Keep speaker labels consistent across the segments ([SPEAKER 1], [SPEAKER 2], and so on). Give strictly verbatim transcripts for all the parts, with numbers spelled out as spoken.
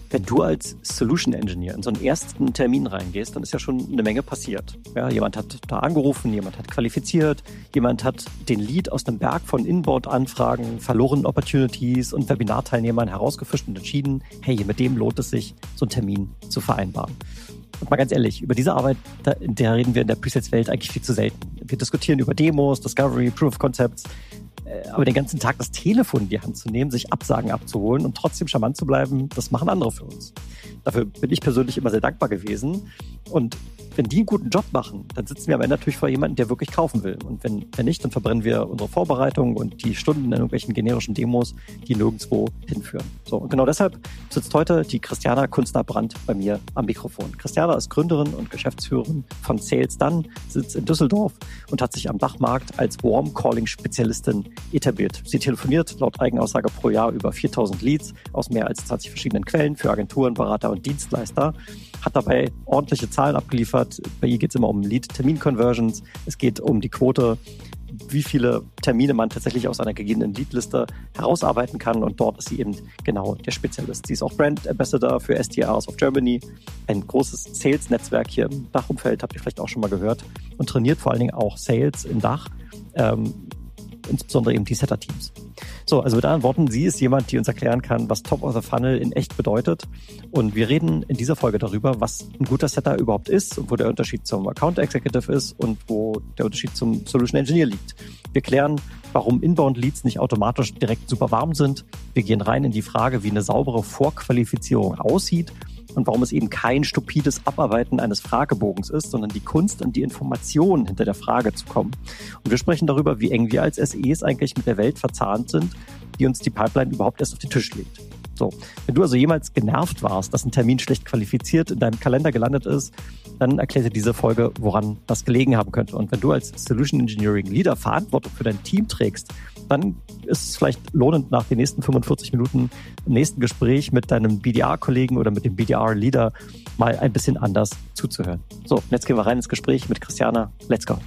[SPEAKER 1] Wenn du als Solution Engineer in so einen ersten Termin reingehst, dann ist ja schon eine Menge passiert. Ja, jemand hat da angerufen, jemand hat qualifiziert, jemand hat den Lead aus einem Berg von Inbound-Anfragen, verlorenen Opportunities und Webinarteilnehmern herausgefischt und entschieden, hey, mit dem lohnt es sich, so einen Termin zu vereinbaren. Und mal ganz ehrlich, über diese Arbeit, da, in der reden wir in der Presales-Welt eigentlich viel zu selten. Wir diskutieren über Demos, Discovery, Proof of Concepts, aber den ganzen Tag das Telefon in die Hand zu nehmen, sich Absagen abzuholen und trotzdem charmant zu bleiben, das machen andere für uns. Dafür bin ich persönlich immer sehr dankbar gewesen. Und wenn die einen guten Job machen, dann sitzen wir am Ende natürlich vor jemandem, der wirklich kaufen will. Und wenn, wenn nicht, dann verbrennen wir unsere Vorbereitung und die Stunden in irgendwelchen generischen Demos, die nirgendwo hinführen. So, und genau deshalb sitzt heute die Christiana Kunstner-Brandt bei mir am Mikrofon. Christiana ist Gründerin und Geschäftsführerin von Sales Done, sitzt in Düsseldorf und hat sich am Dachmarkt als Warm-Calling-Spezialistin etabliert. Sie telefoniert laut Eigenaussage pro Jahr über viertausend Leads aus mehr als zwanzig verschiedenen Quellen für Agenturen, Berater und Dienstleister, hat dabei ordentliche Zahlen abgeliefert. Bei ihr geht es immer um Lead-Termin-Conversions. Es geht um die Quote, wie viele Termine man tatsächlich aus einer gegebenen Leadliste herausarbeiten kann. Und dort ist sie eben genau der Spezialist. Sie ist auch Brand Ambassador für S D Rs of Germany, ein großes Sales-Netzwerk hier im Dachumfeld, habt ihr vielleicht auch schon mal gehört, und trainiert vor allen Dingen auch Sales im Dach, ähm, insbesondere eben die Setter-Teams. So, also mit anderen Worten, sie ist jemand, die uns erklären kann, was Top of the Funnel in echt bedeutet. Und wir reden in dieser Folge darüber, was ein guter Setter überhaupt ist und wo der Unterschied zum Account Executive ist und wo der Unterschied zum Solution Engineer liegt. Wir klären, warum Inbound Leads nicht automatisch direkt super warm sind. Wir gehen rein in die Frage, wie eine saubere Vorqualifizierung aussieht und warum es eben kein stupides Abarbeiten eines Fragebogens ist, sondern die Kunst, an die Informationen hinter der Frage zu kommen. Und wir sprechen darüber, wie eng wir als S Es eigentlich mit der Welt verzahnt sind, die uns die Pipeline überhaupt erst auf den Tisch legt. So, wenn du also jemals genervt warst, dass ein Termin schlecht qualifiziert in deinem Kalender gelandet ist, dann erklärt dir diese Folge, woran das gelegen haben könnte. Und wenn du als Solution Engineering Leader Verantwortung für dein Team trägst, dann ist es vielleicht lohnend, nach den nächsten fünfundvierzig Minuten im nächsten Gespräch mit deinem B D R-Kollegen oder mit dem B D R-Leader mal ein bisschen anders zuzuhören. So, jetzt gehen wir rein ins Gespräch mit Christiana. Let's go.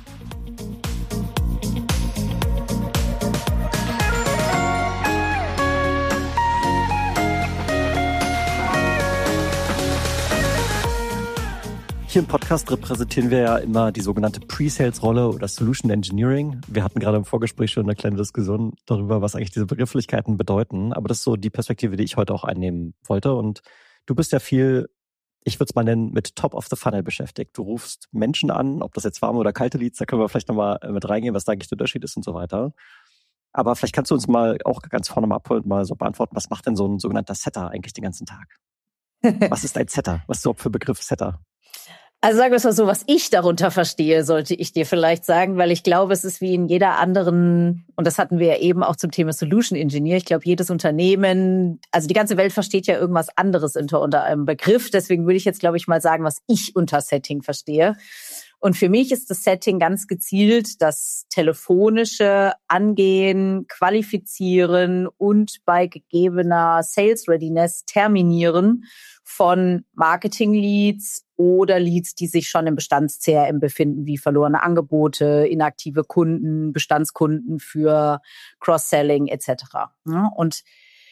[SPEAKER 1] Hier im Podcast repräsentieren wir ja immer die sogenannte Pre-Sales-Rolle oder Solution Engineering. Wir hatten gerade im Vorgespräch schon eine kleine Diskussion darüber, was eigentlich diese Begrifflichkeiten bedeuten. Aber das ist so die Perspektive, die ich heute auch einnehmen wollte. Und du bist ja viel, ich würde es mal nennen, mit Top of the Funnel beschäftigt. Du rufst Menschen an, ob das jetzt warme oder kalte Leads, da können wir vielleicht nochmal mit reingehen, was da eigentlich der Unterschied ist und so weiter. Aber vielleicht kannst du uns mal auch ganz vorne mal abholen, mal so beantworten, was macht denn so ein sogenannter Setter eigentlich den ganzen Tag? Was ist ein Setter? Was ist überhaupt für Begriff Setter?
[SPEAKER 2] Also sagen wir es mal so, was ich darunter verstehe, sollte ich dir vielleicht sagen, weil ich glaube, es ist wie in jeder anderen, und das hatten wir ja eben auch zum Thema Solution Engineer, ich glaube, jedes Unternehmen, also die ganze Welt versteht ja irgendwas anderes unter, unter einem Begriff, deswegen würde ich jetzt, glaube ich, mal sagen, was ich unter Setting verstehe. Und für mich ist das Setting ganz gezielt das telefonische Angehen, Qualifizieren und bei gegebener Sales Readiness terminieren von Marketing-Leads oder Leads, die sich schon im Bestands-C R M befinden, wie verlorene Angebote, inaktive Kunden, Bestandskunden für Cross-Selling et cetera. Und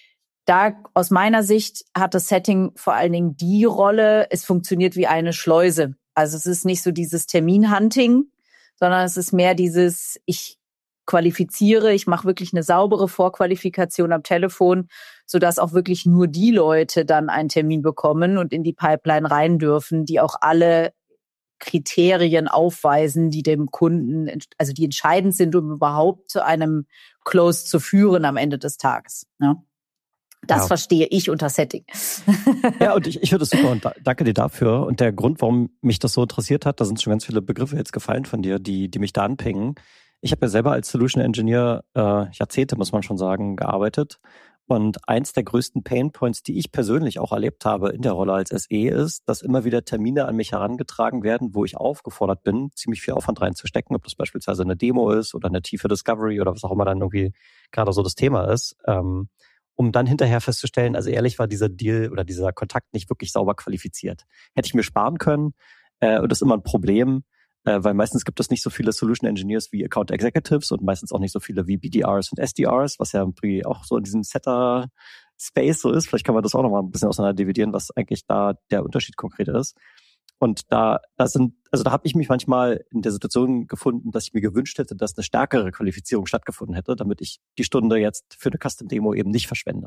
[SPEAKER 2] da aus meiner Sicht hat das Setting vor allen Dingen die Rolle, es funktioniert wie eine Schleuse. Also es ist nicht so dieses Terminhunting, sondern es ist mehr dieses, ich qualifiziere, ich mache wirklich eine saubere Vorqualifikation am Telefon, sodass auch wirklich nur die Leute dann einen Termin bekommen und in die Pipeline rein dürfen, die auch alle Kriterien aufweisen, die dem Kunden, also die entscheidend sind, um überhaupt zu einem Close zu führen am Ende des Tages. Ja. Das ja. verstehe ich unter Setting.
[SPEAKER 1] Ja, und ich, ich finde das super und da, danke dir dafür. Und der Grund, warum mich das so interessiert hat, da sind schon ganz viele Begriffe jetzt gefallen von dir, die, die mich da anpingen. Ich habe ja selber als Solution Engineer äh, Jahrzehnte, muss man schon sagen, gearbeitet. Und eins der größten Painpoints, die ich persönlich auch erlebt habe in der Rolle als S E, ist, dass immer wieder Termine an mich herangetragen werden, wo ich aufgefordert bin, ziemlich viel Aufwand reinzustecken, ob das beispielsweise eine Demo ist oder eine tiefe Discovery oder was auch immer dann irgendwie gerade so das Thema ist, ähm, um dann hinterher festzustellen, also ehrlich war dieser Deal oder dieser Kontakt nicht wirklich sauber qualifiziert. Hätte ich mir sparen können äh, und das ist immer ein Problem, äh, weil meistens gibt es nicht so viele Solution Engineers wie Account Executives und meistens auch nicht so viele wie B D Rs und S D Rs, was ja auch so in diesem Setter Space so ist. Vielleicht kann man das auch noch mal ein bisschen auseinander dividieren, was eigentlich da der Unterschied konkret ist. Und da, da sind, also da habe ich mich manchmal in der Situation gefunden, dass ich mir gewünscht hätte, dass eine stärkere Qualifizierung stattgefunden hätte, damit ich die Stunde jetzt für eine Custom-Demo eben nicht verschwende.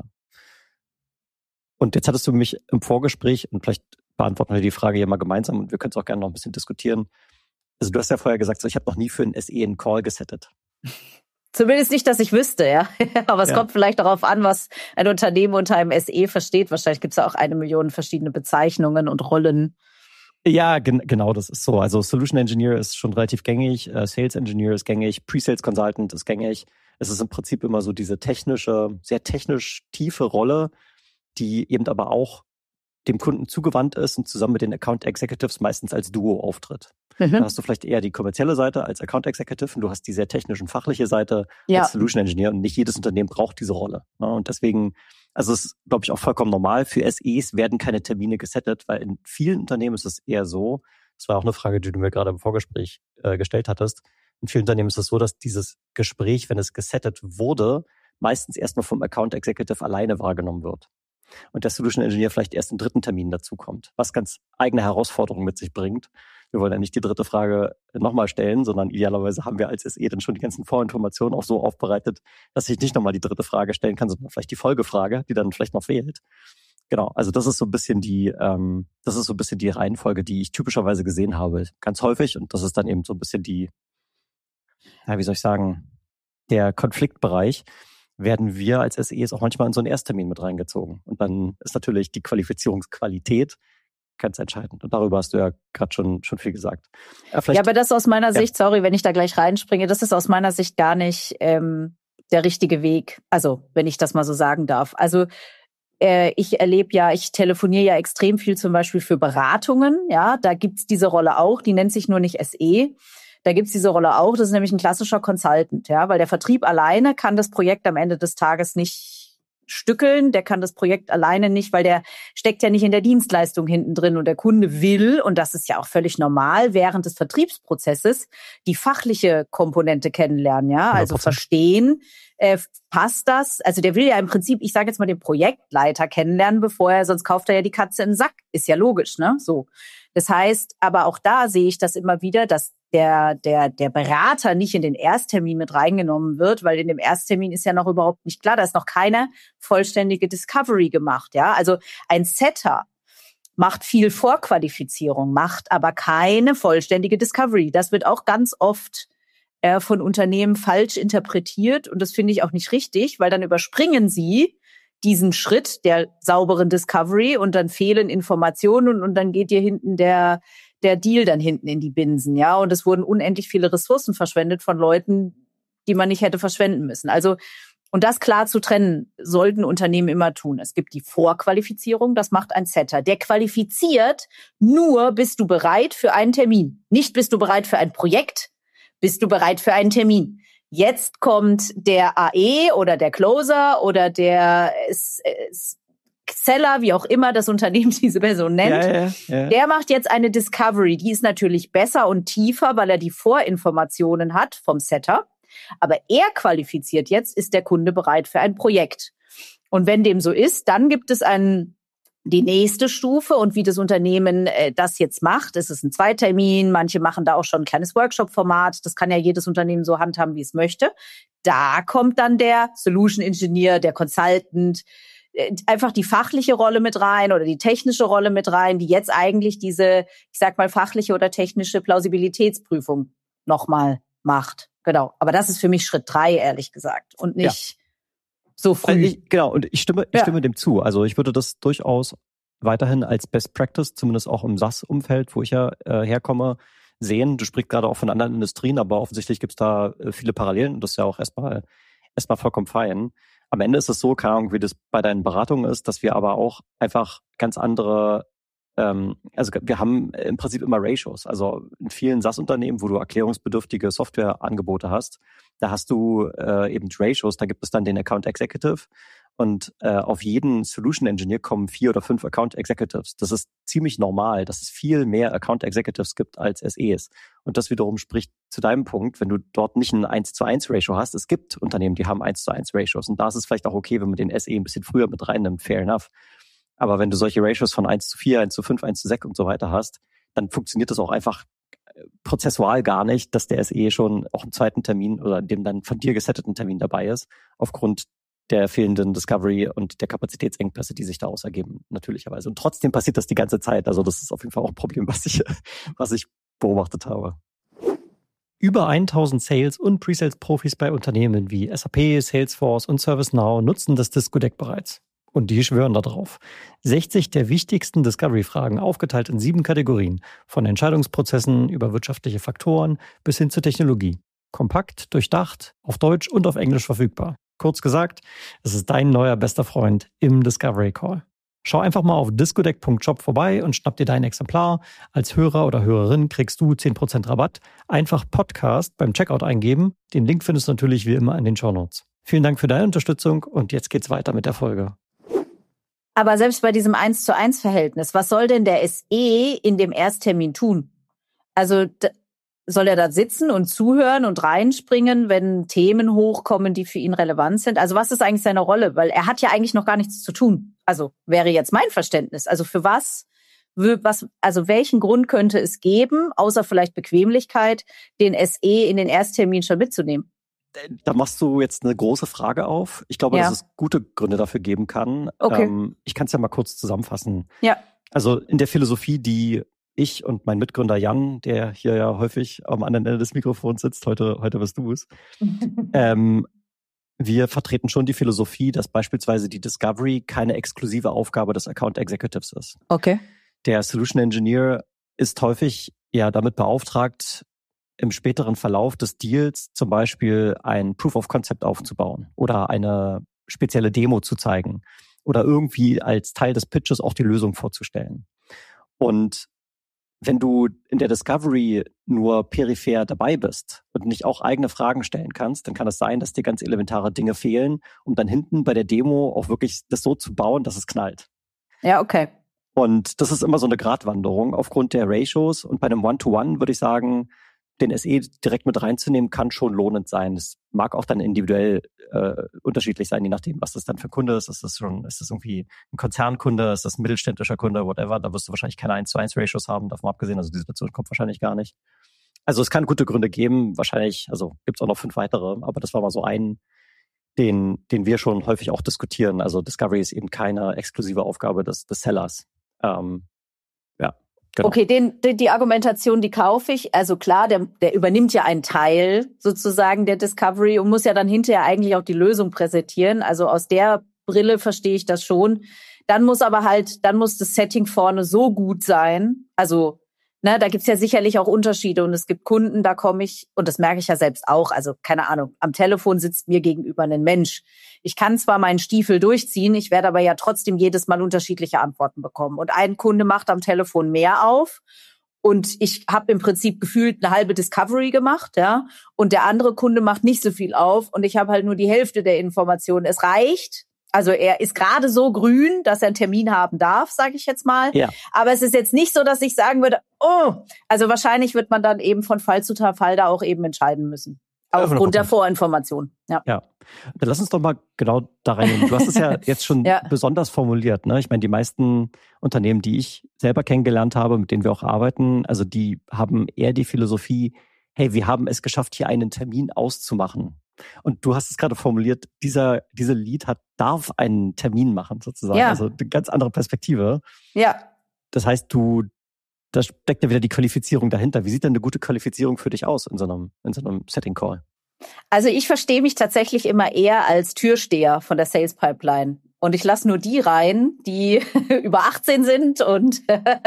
[SPEAKER 1] Und jetzt hattest du mich im Vorgespräch, und vielleicht beantworten wir die Frage hier mal gemeinsam und wir können es auch gerne noch ein bisschen diskutieren. Also du hast ja vorher gesagt, so, ich habe noch nie für ein S E einen Call gesettet.
[SPEAKER 2] Zumindest nicht, dass ich wüsste, ja. Aber es ja. kommt vielleicht darauf an, was ein Unternehmen unter einem S E versteht. Wahrscheinlich gibt es ja auch eine Million verschiedene Bezeichnungen und Rollen.
[SPEAKER 1] Ja, gen- genau, das ist so. Also Solution Engineer ist schon relativ gängig, äh, Sales Engineer ist gängig, Pre-Sales Consultant ist gängig. Es ist im Prinzip immer so diese technische, sehr technisch tiefe Rolle, die eben aber auch dem Kunden zugewandt ist und zusammen mit den Account Executives meistens als Duo auftritt. Mhm. Da hast du vielleicht eher die kommerzielle Seite als Account Executive und du hast die sehr technisch und fachliche Seite ja. als Solution Engineer und nicht jedes Unternehmen braucht diese Rolle. Und deswegen, also es ist, glaube ich, auch vollkommen normal. Für S Es werden keine Termine gesettet, weil in vielen Unternehmen ist es eher so, das war auch eine Frage, die du mir gerade im Vorgespräch äh, gestellt hattest, in vielen Unternehmen ist es so, dass dieses Gespräch, wenn es gesettet wurde, meistens erstmal vom Account Executive alleine wahrgenommen wird. Und der Solution Engineer vielleicht erst im dritten Termin dazukommt, was ganz eigene Herausforderungen mit sich bringt. Wir wollen ja nicht die dritte Frage nochmal stellen, sondern idealerweise haben wir als S E dann schon die ganzen Vorinformationen auch so aufbereitet, dass ich nicht nochmal die dritte Frage stellen kann, sondern vielleicht die Folgefrage, die dann vielleicht noch fehlt. Genau, also das ist so ein bisschen die, ähm, das ist so ein bisschen die Reihenfolge, die ich typischerweise gesehen habe, ganz häufig. Und das ist dann eben so ein bisschen die, ja, wie soll ich sagen, der Konfliktbereich. Werden wir als S Es auch manchmal in so einen Ersttermin mit reingezogen. Und dann ist natürlich die Qualifizierungsqualität ganz entscheidend. Und darüber hast du ja gerade schon schon viel gesagt.
[SPEAKER 2] Ja, ja, aber das aus meiner ja. Sicht, sorry, wenn ich da gleich reinspringe, das ist aus meiner Sicht gar nicht ähm, der richtige Weg. Also, wenn ich das mal so sagen darf. Also, äh, ich erlebe ja, ich telefoniere ja extrem viel zum Beispiel für Beratungen. Ja, da gibt's diese Rolle auch. Die nennt sich nur nicht S E. Da gibt's diese Rolle auch, das ist nämlich ein klassischer Consultant, ja, weil der Vertrieb alleine kann das Projekt am Ende des Tages nicht stückeln, der kann das Projekt alleine nicht, weil der steckt ja nicht in der Dienstleistung hinten drin und der Kunde will, und das ist ja auch völlig normal, während des Vertriebsprozesses die fachliche Komponente kennenlernen, ja, also verstehen, äh, passt das, also der will ja im Prinzip, ich sage jetzt mal den Projektleiter kennenlernen, bevor er, sonst kauft er ja die Katze in den Sack, ist ja logisch, ne, so. Das heißt, aber auch da sehe ich das immer wieder, dass der, der, der Berater nicht in den Ersttermin mit reingenommen wird, weil in dem Ersttermin ist ja noch überhaupt nicht klar, da ist noch keine vollständige Discovery gemacht, ja. Also ein Setter macht viel Vorqualifizierung, macht aber keine vollständige Discovery. Das wird auch ganz oft äh, von Unternehmen falsch interpretiert und das finde ich auch nicht richtig, weil dann überspringen sie diesen Schritt der sauberen Discovery und dann fehlen Informationen und dann geht dir hinten der der Deal dann hinten in die Binsen, ja. Und es wurden unendlich viele Ressourcen verschwendet von Leuten, die man nicht hätte verschwenden müssen. Also, und das klar zu trennen, sollten Unternehmen immer tun. Es gibt die Vorqualifizierung, das macht ein Setter. Der qualifiziert nur, bist du bereit für einen Termin. Nicht bist du bereit für ein Projekt, bist du bereit für einen Termin. Jetzt kommt der A E oder der Closer oder der S- S- Seller, wie auch immer das Unternehmen diese Person nennt, ja, ja, ja. Der macht jetzt eine Discovery. Die ist natürlich besser und tiefer, weil er die Vorinformationen hat vom Setter. Aber er qualifiziert jetzt, ist der Kunde bereit für ein Projekt. Und wenn dem so ist, dann gibt es einen, die nächste Stufe und wie das Unternehmen äh, das jetzt macht. Es ist ein Zweitermin, manche machen da auch schon ein kleines Workshop-Format. Das kann ja jedes Unternehmen so handhaben, wie es möchte. Da kommt dann der Solution Engineer, der Consultant, einfach die fachliche Rolle mit rein oder die technische Rolle mit rein, die jetzt eigentlich diese, ich sag mal, fachliche oder technische Plausibilitätsprüfung nochmal macht. Genau. Aber das ist für mich Schritt drei, ehrlich gesagt. Und nicht ja. so früh.
[SPEAKER 1] Also ich, genau. Und ich stimme, ich ja. stimme dem zu. Also ich würde das durchaus weiterhin als Best Practice, zumindest auch im SaaS-Umfeld, wo ich ja äh, herkomme, sehen. Du sprichst gerade auch von anderen Industrien, aber offensichtlich gibt es da äh, viele Parallelen und das ist ja auch erstmal, erstmal vollkommen fein. Am Ende ist es so, keine Ahnung, wie das bei deinen Beratungen ist, dass wir aber auch einfach ganz andere, ähm, also wir haben im Prinzip immer Ratios. Also in vielen SaaS-Unternehmen, wo du erklärungsbedürftige Softwareangebote hast, da hast du äh, eben Ratios, da gibt es dann den Account Executive Und äh, auf jeden Solution Engineer kommen vier oder fünf Account Executives. Das ist ziemlich normal, dass es viel mehr Account Executives gibt als S Es. Und das wiederum spricht zu deinem Punkt, wenn du dort nicht ein eins zu eins Ratio hast. Es gibt Unternehmen, die haben eins zu eins Ratios. Und da ist es vielleicht auch okay, wenn man den S E ein bisschen früher mit reinnimmt, fair enough. Aber wenn du solche Ratios von eins zu vier, eins zu fünf, eins zu sechs und so weiter hast, dann funktioniert das auch einfach prozessual gar nicht, dass der S E schon auch im zweiten Termin oder dem dann von dir gesetteten Termin dabei ist, aufgrund der fehlenden Discovery und der Kapazitätsengpässe, die sich daraus ergeben, natürlicherweise. Und trotzdem passiert das die ganze Zeit. Also das ist auf jeden Fall auch ein Problem, was ich, was ich beobachtet habe. Über tausend Sales- und Pre-Sales-Profis bei Unternehmen wie S A P, Salesforce und ServiceNow nutzen das Discodeck bereits. Und die schwören da drauf. sechzig der wichtigsten Discovery-Fragen aufgeteilt in sieben Kategorien. Von Entscheidungsprozessen über wirtschaftliche Faktoren bis hin zur Technologie. Kompakt, durchdacht, auf Deutsch und auf Englisch verfügbar. Kurz gesagt, es ist dein neuer bester Freund im Discovery Call. Schau einfach mal auf discodeck punkt shop vorbei und schnapp dir dein Exemplar. Als Hörer oder Hörerin kriegst du zehn Prozent Rabatt. Einfach Podcast beim Checkout eingeben. Den Link findest du natürlich wie immer in den Shownotes. Vielen Dank für deine Unterstützung und jetzt geht's weiter mit der Folge.
[SPEAKER 2] Aber selbst bei diesem eins zu eins Verhältnis, was soll denn der S E in dem Ersttermin tun? Also d- soll er da sitzen und zuhören und reinspringen, wenn Themen hochkommen, die für ihn relevant sind? Also was ist eigentlich seine Rolle? Weil er hat ja eigentlich noch gar nichts zu tun. Also wäre jetzt mein Verständnis. Also für was, was, also welchen Grund könnte es geben, außer vielleicht Bequemlichkeit, den S E in den Ersttermin schon mitzunehmen?
[SPEAKER 1] Da machst du jetzt eine große Frage auf. Ich glaube, ja. dass es gute Gründe dafür geben kann.
[SPEAKER 2] Okay.
[SPEAKER 1] Ähm, ich kann es ja mal kurz zusammenfassen.
[SPEAKER 2] Ja.
[SPEAKER 1] Also in der Philosophie, die ich und mein Mitgründer Jan, der hier ja häufig am anderen Ende des Mikrofons sitzt, heute, heute bist du es, ähm, wir vertreten schon die Philosophie, dass beispielsweise die Discovery keine exklusive Aufgabe des Account Executives ist.
[SPEAKER 2] Okay.
[SPEAKER 1] Der Solution Engineer ist häufig ja damit beauftragt, im späteren Verlauf des Deals zum Beispiel ein Proof of Concept aufzubauen oder eine spezielle Demo zu zeigen oder irgendwie als Teil des Pitches auch die Lösung vorzustellen. Und wenn du in der Discovery nur peripher dabei bist und nicht auch eigene Fragen stellen kannst, dann kann es sein, dass dir ganz elementare Dinge fehlen, um dann hinten bei der Demo auch wirklich das so zu bauen, dass es knallt.
[SPEAKER 2] Ja, okay.
[SPEAKER 1] Und das ist immer so eine Gratwanderung aufgrund der Ratios. Und bei einem One-to-One würde ich sagen, den S E direkt mit reinzunehmen, kann schon lohnend sein. Es mag auch dann individuell äh, unterschiedlich sein, je nachdem, was das dann für ein Kunde ist. Ist das schon, ist das irgendwie ein Konzernkunde, ist das ein mittelständischer Kunde, whatever. Da wirst du wahrscheinlich keine eins zu eins Ratios haben, davon abgesehen. Also die Situation kommt wahrscheinlich gar nicht. Also es kann gute Gründe geben, wahrscheinlich, also gibt es auch noch fünf weitere, aber das war mal so ein, den, den wir schon häufig auch diskutieren. Also Discovery ist eben keine exklusive Aufgabe des, des Sellers. Ähm, ja. Genau.
[SPEAKER 2] Okay, den, die, die Argumentation, die kaufe ich. Also klar, der, der übernimmt ja einen Teil sozusagen der Discovery und muss ja dann hinterher eigentlich auch die Lösung präsentieren. Also aus der Brille verstehe ich das schon. Dann muss aber halt, dann muss das Setting vorne so gut sein. Also ne, da gibt's ja sicherlich auch Unterschiede und es gibt Kunden, da komme ich, und das merke ich ja selbst auch, also keine Ahnung, am Telefon sitzt mir gegenüber ein Mensch. Ich kann zwar meinen Stiefel durchziehen, ich werde aber ja trotzdem jedes Mal unterschiedliche Antworten bekommen. Und ein Kunde macht am Telefon mehr auf und ich habe im Prinzip gefühlt eine halbe Discovery gemacht, ja. Und der andere Kunde macht nicht so viel auf und ich habe halt nur die Hälfte der Informationen. Es reicht. Also er ist gerade so grün, dass er einen Termin haben darf, sage ich jetzt mal.
[SPEAKER 1] Ja.
[SPEAKER 2] Aber es ist jetzt nicht so, dass ich sagen würde, oh, also wahrscheinlich wird man dann eben von Fall zu Fall da auch eben entscheiden müssen. Aufgrund der Vorinformation. Ja.
[SPEAKER 1] Ja. Dann lass uns doch mal genau da reingehen. Du hast es ja jetzt schon ja. besonders formuliert, ne? Ich meine, die meisten Unternehmen, die ich selber kennengelernt habe, mit denen wir auch arbeiten, also die haben eher die Philosophie, hey, wir haben es geschafft, hier einen Termin auszumachen. Und du hast es gerade formuliert, dieser, diese Lead hat, darf einen Termin machen, sozusagen. Ja. Also eine ganz andere Perspektive.
[SPEAKER 2] Ja.
[SPEAKER 1] Das heißt, du, da steckt ja wieder die Qualifizierung dahinter. Wie sieht denn eine gute Qualifizierung für dich aus in so einem, in so einem Setting Call?
[SPEAKER 2] Also ich verstehe mich tatsächlich immer eher als Türsteher von der Sales Pipeline. Und ich lasse nur die rein, die über achtzehn sind. Und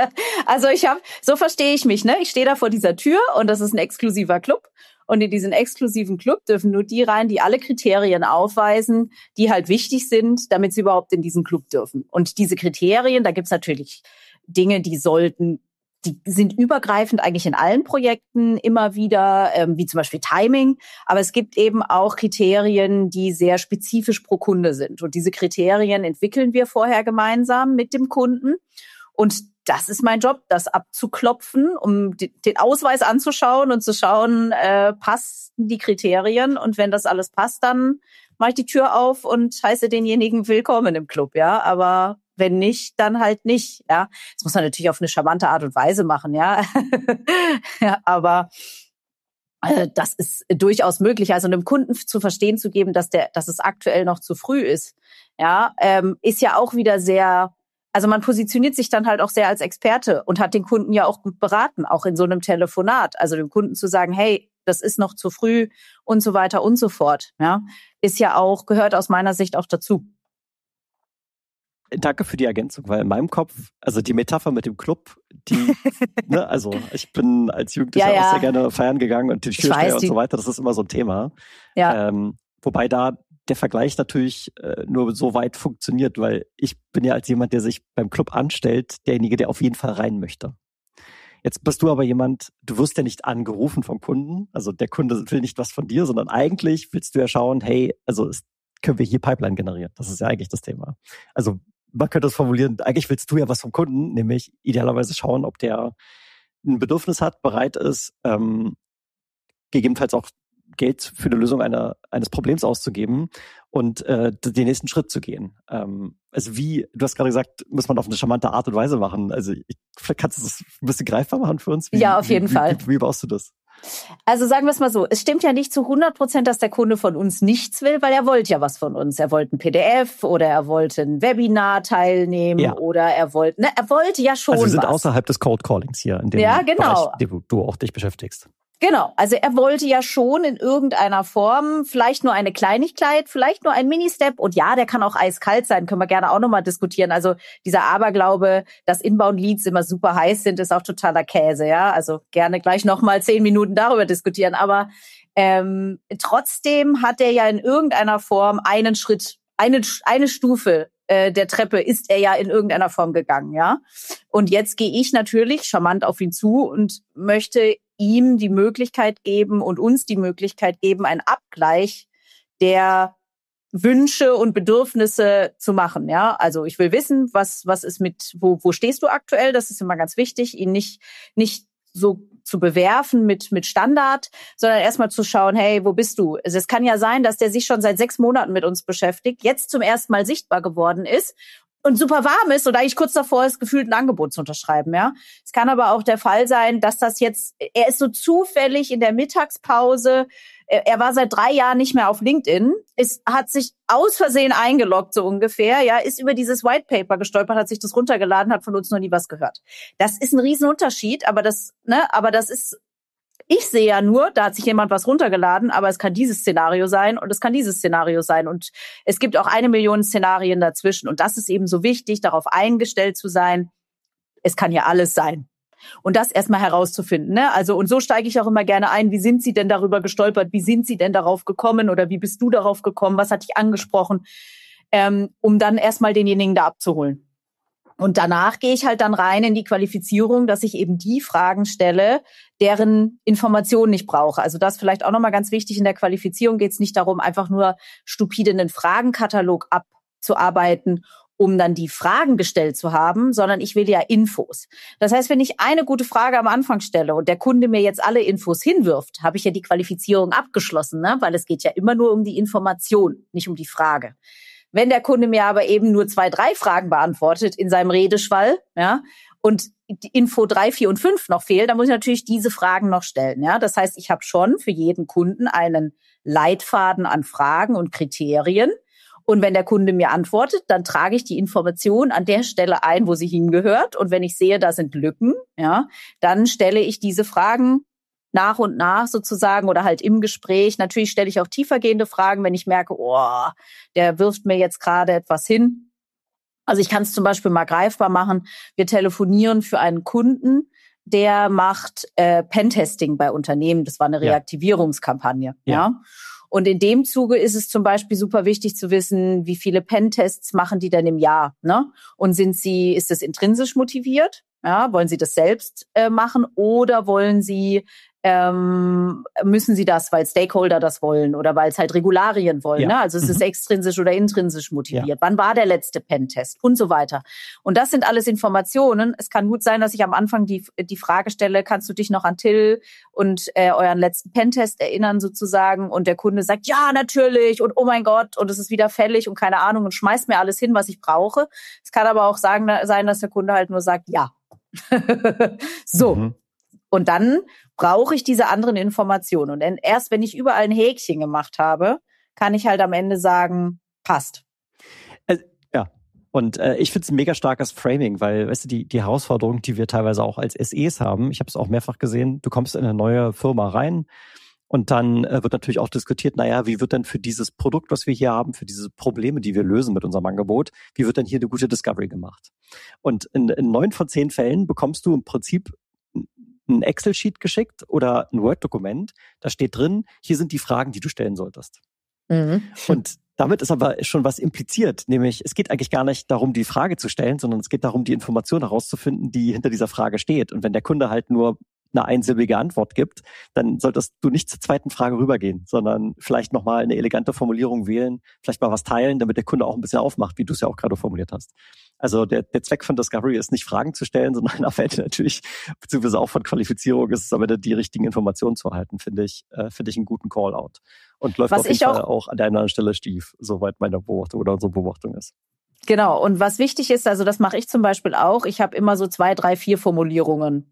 [SPEAKER 2] also ich habe, so verstehe ich mich, ne? Ich stehe da vor dieser Tür und das ist ein exklusiver Club. Und in diesen exklusiven Club dürfen nur die rein, die alle Kriterien aufweisen, die halt wichtig sind, damit sie überhaupt in diesen Club dürfen. Und diese Kriterien, da gibt's natürlich Dinge, die sollten die sind übergreifend eigentlich in allen Projekten immer wieder, ähm, wie zum Beispiel Timing. Aber es gibt eben auch Kriterien, die sehr spezifisch pro Kunde sind. Und diese Kriterien entwickeln wir vorher gemeinsam mit dem Kunden. Und das ist mein Job, das abzuklopfen, um den Ausweis anzuschauen und zu schauen, äh, passen die Kriterien. Und wenn das alles passt, dann mache ich die Tür auf und heiße denjenigen willkommen im Club, ja. Aber wenn nicht, dann halt nicht, ja. Das muss man natürlich auf eine charmante Art und Weise machen, ja. Ja, aber äh, das ist durchaus möglich. Also einem Kunden zu verstehen zu geben, dass der, dass es aktuell noch zu früh ist, ja, ähm, ist ja auch wieder sehr. Also man positioniert sich dann halt auch sehr als Experte und hat den Kunden ja auch gut beraten, auch in so einem Telefonat. Also dem Kunden zu sagen, hey, das ist noch zu früh und so weiter und so fort, ja, ist ja auch, gehört aus meiner Sicht auch dazu.
[SPEAKER 1] Danke für die Ergänzung, weil in meinem Kopf, also die Metapher mit dem Club, die, ne, also ich bin als Jugendlicher
[SPEAKER 2] ja, ja.
[SPEAKER 1] auch sehr gerne feiern gegangen und die Türsteher und so weiter, das ist immer so ein Thema.
[SPEAKER 2] Ja.
[SPEAKER 1] Ähm, wobei da der Vergleich natürlich äh, nur so weit funktioniert, weil ich bin ja als jemand, der sich beim Club anstellt, derjenige, der auf jeden Fall rein möchte. Jetzt bist du aber jemand, du wirst ja nicht angerufen vom Kunden, also der Kunde will nicht was von dir, sondern eigentlich willst du ja schauen, hey, also es, können wir hier Pipeline generieren? Das ist ja eigentlich das Thema. Also man könnte es formulieren, eigentlich willst du ja was vom Kunden, nämlich idealerweise schauen, ob der ein Bedürfnis hat, bereit ist, ähm, gegebenenfalls auch Geld für eine Lösung einer, eines Problems auszugeben und äh, den nächsten Schritt zu gehen. Ähm, also wie, du hast gerade gesagt, muss man auf eine charmante Art und Weise machen. Also ich, kannst du das ein bisschen greifbar machen für uns? Wie,
[SPEAKER 2] ja, auf jeden
[SPEAKER 1] wie,
[SPEAKER 2] Fall.
[SPEAKER 1] Wie, wie, wie baust du das?
[SPEAKER 2] Also sagen wir es mal so, es stimmt ja nicht zu hundert Prozent, dass der Kunde von uns nichts will, weil er wollte ja was von uns. Er wollte ein P D F oder er wollte ein Webinar teilnehmen ja. oder er wollte, ne, er wollte ja schon was.
[SPEAKER 1] Also wir sind
[SPEAKER 2] was.
[SPEAKER 1] außerhalb des Cold Callings hier, in dem
[SPEAKER 2] ja, genau.
[SPEAKER 1] Bereich, dem du auch dich beschäftigst.
[SPEAKER 2] Genau, also er wollte ja schon in irgendeiner Form vielleicht nur eine Kleinigkeit, vielleicht nur ein Mini-Step und ja, der kann auch eiskalt sein, können wir gerne auch nochmal diskutieren. Also dieser Aberglaube, dass Inbound-Leads immer super heiß sind, ist auch totaler Käse, ja. Also gerne gleich nochmal zehn Minuten darüber diskutieren, aber ähm, trotzdem hat er ja in irgendeiner Form einen Schritt, eine, eine Stufe äh, der Treppe ist er ja in irgendeiner Form gegangen, ja. Und jetzt gehe ich natürlich charmant auf ihn zu und möchte ihm die Möglichkeit geben und uns die Möglichkeit geben, einen Abgleich der Wünsche und Bedürfnisse zu machen, ja. Also ich will wissen, was was ist mit, wo wo stehst du aktuell? Das ist immer ganz wichtig, ihn nicht nicht so zu bewerfen mit mit Standard, sondern erstmal zu schauen, hey, wo bist du? Also es kann ja sein, dass der sich schon seit sechs Monaten mit uns beschäftigt, jetzt zum ersten Mal sichtbar geworden ist und super warm ist und eigentlich kurz davor ist, gefühlt ein Angebot zu unterschreiben, ja. Es kann aber auch der Fall sein, dass das jetzt, er ist so zufällig in der Mittagspause, er war seit drei Jahren nicht mehr auf LinkedIn, ist, hat sich aus Versehen eingeloggt, so ungefähr, ja, ist über dieses White Paper gestolpert, hat sich das runtergeladen, hat von uns noch nie was gehört. Das ist ein Riesenunterschied, aber das, ne, aber das ist, ich sehe ja nur, da hat sich jemand was runtergeladen, aber es kann dieses Szenario sein und es kann dieses Szenario sein und es gibt auch eine Million Szenarien dazwischen und das ist eben so wichtig, darauf eingestellt zu sein, es kann ja alles sein. Und das erstmal herauszufinden, ne? Also, und so steige ich auch immer gerne ein. Wie sind Sie denn darüber gestolpert? Wie sind Sie denn darauf gekommen? Oder wie bist du darauf gekommen? Was hat dich angesprochen? Ähm, um dann erstmal denjenigen da abzuholen. Und danach gehe ich halt dann rein in die Qualifizierung, dass ich eben die Fragen stelle, deren Informationen ich brauche. Also das vielleicht auch nochmal ganz wichtig. In der Qualifizierung geht es nicht darum, einfach nur stupide einen Fragenkatalog abzuarbeiten, um dann die Fragen gestellt zu haben, sondern ich will ja Infos. Das heißt, wenn ich eine gute Frage am Anfang stelle und der Kunde mir jetzt alle Infos hinwirft, habe ich ja die Qualifizierung abgeschlossen, ne? Weil es geht ja immer nur um die Information, nicht um die Frage. Wenn der Kunde mir aber eben nur zwei, drei Fragen beantwortet in seinem Redeschwall, ja, und die Info drei, vier und fünf noch fehlt, dann muss ich natürlich diese Fragen noch stellen, ja. Das heißt, ich habe schon für jeden Kunden einen Leitfaden an Fragen und Kriterien. Und wenn der Kunde mir antwortet, dann trage ich die Information an der Stelle ein, wo sie hingehört. Und wenn ich sehe, da sind Lücken, ja, dann stelle ich diese Fragen nach und nach sozusagen oder halt im Gespräch. Natürlich stelle ich auch tiefergehende Fragen, wenn ich merke, oh, der wirft mir jetzt gerade etwas hin. Also ich kann es zum Beispiel mal greifbar machen. Wir telefonieren für einen Kunden, der macht äh, Pentesting bei Unternehmen. Das war eine Reaktivierungskampagne, ja. ja. Und in dem Zuge ist es zum Beispiel super wichtig zu wissen, wie viele Pentests machen die denn im Jahr, ne? Und sind sie, ist es intrinsisch motiviert? Ja, wollen Sie das selbst äh, machen oder wollen Sie ähm, müssen Sie das, weil Stakeholder das wollen oder weil es halt Regularien wollen.
[SPEAKER 1] Ja.
[SPEAKER 2] Ne? Also es
[SPEAKER 1] Mhm.
[SPEAKER 2] ist extrinsisch oder intrinsisch motiviert.
[SPEAKER 1] Ja.
[SPEAKER 2] Wann war der letzte Pentest und so weiter. Und das sind alles Informationen. Es kann gut sein, dass ich am Anfang die die Frage stelle, kannst du dich noch an Till und äh, euren letzten Pentest erinnern sozusagen? Und der Kunde sagt, ja, natürlich und oh mein Gott und es ist wieder fällig und keine Ahnung und schmeißt mir alles hin, was ich brauche. Es kann aber auch sagen, sein, dass der Kunde halt nur sagt, ja. so. Mhm. Und dann brauche ich diese anderen Informationen. Und erst wenn ich überall ein Häkchen gemacht habe, kann ich halt am Ende sagen, passt.
[SPEAKER 1] Also, ja, und äh, ich finde es ein mega starkes Framing, weil, weißt du, die, die Herausforderung, die wir teilweise auch als S Es haben, ich habe es auch mehrfach gesehen, du kommst in eine neue Firma rein und dann äh, wird natürlich auch diskutiert, naja, wie wird denn für dieses Produkt, was wir hier haben, für diese Probleme, die wir lösen mit unserem Angebot, wie wird denn hier eine gute Discovery gemacht? Und in, in neun von zehn Fällen bekommst du im Prinzip ein Excel-Sheet geschickt oder ein Word-Dokument, da steht drin, hier sind die Fragen, die du stellen solltest. Mhm. Und damit ist aber schon was impliziert, nämlich es geht eigentlich gar nicht darum, die Frage zu stellen, sondern es geht darum, die Information herauszufinden, die hinter dieser Frage steht. Und wenn der Kunde halt nur eine einsilbige Antwort gibt, dann solltest du nicht zur zweiten Frage rübergehen, sondern vielleicht nochmal eine elegante Formulierung wählen, vielleicht mal was teilen, damit der Kunde auch ein bisschen aufmacht, wie du es ja auch gerade formuliert hast. Also der, der Zweck von Discovery ist nicht Fragen zu stellen, sondern am Ende natürlich, beziehungsweise auch von Qualifizierung ist es am Ende die richtigen Informationen zu erhalten, finde ich, äh, finde ich einen guten Call-out. Und läuft
[SPEAKER 2] was
[SPEAKER 1] auf jeden
[SPEAKER 2] ich
[SPEAKER 1] Fall
[SPEAKER 2] auch,
[SPEAKER 1] auch an der anderen Stelle schief, soweit meine Beobachtung oder unsere Beobachtung ist.
[SPEAKER 2] Genau, und was wichtig ist, also das mache ich zum Beispiel auch, ich habe immer so zwei, drei, vier Formulierungen.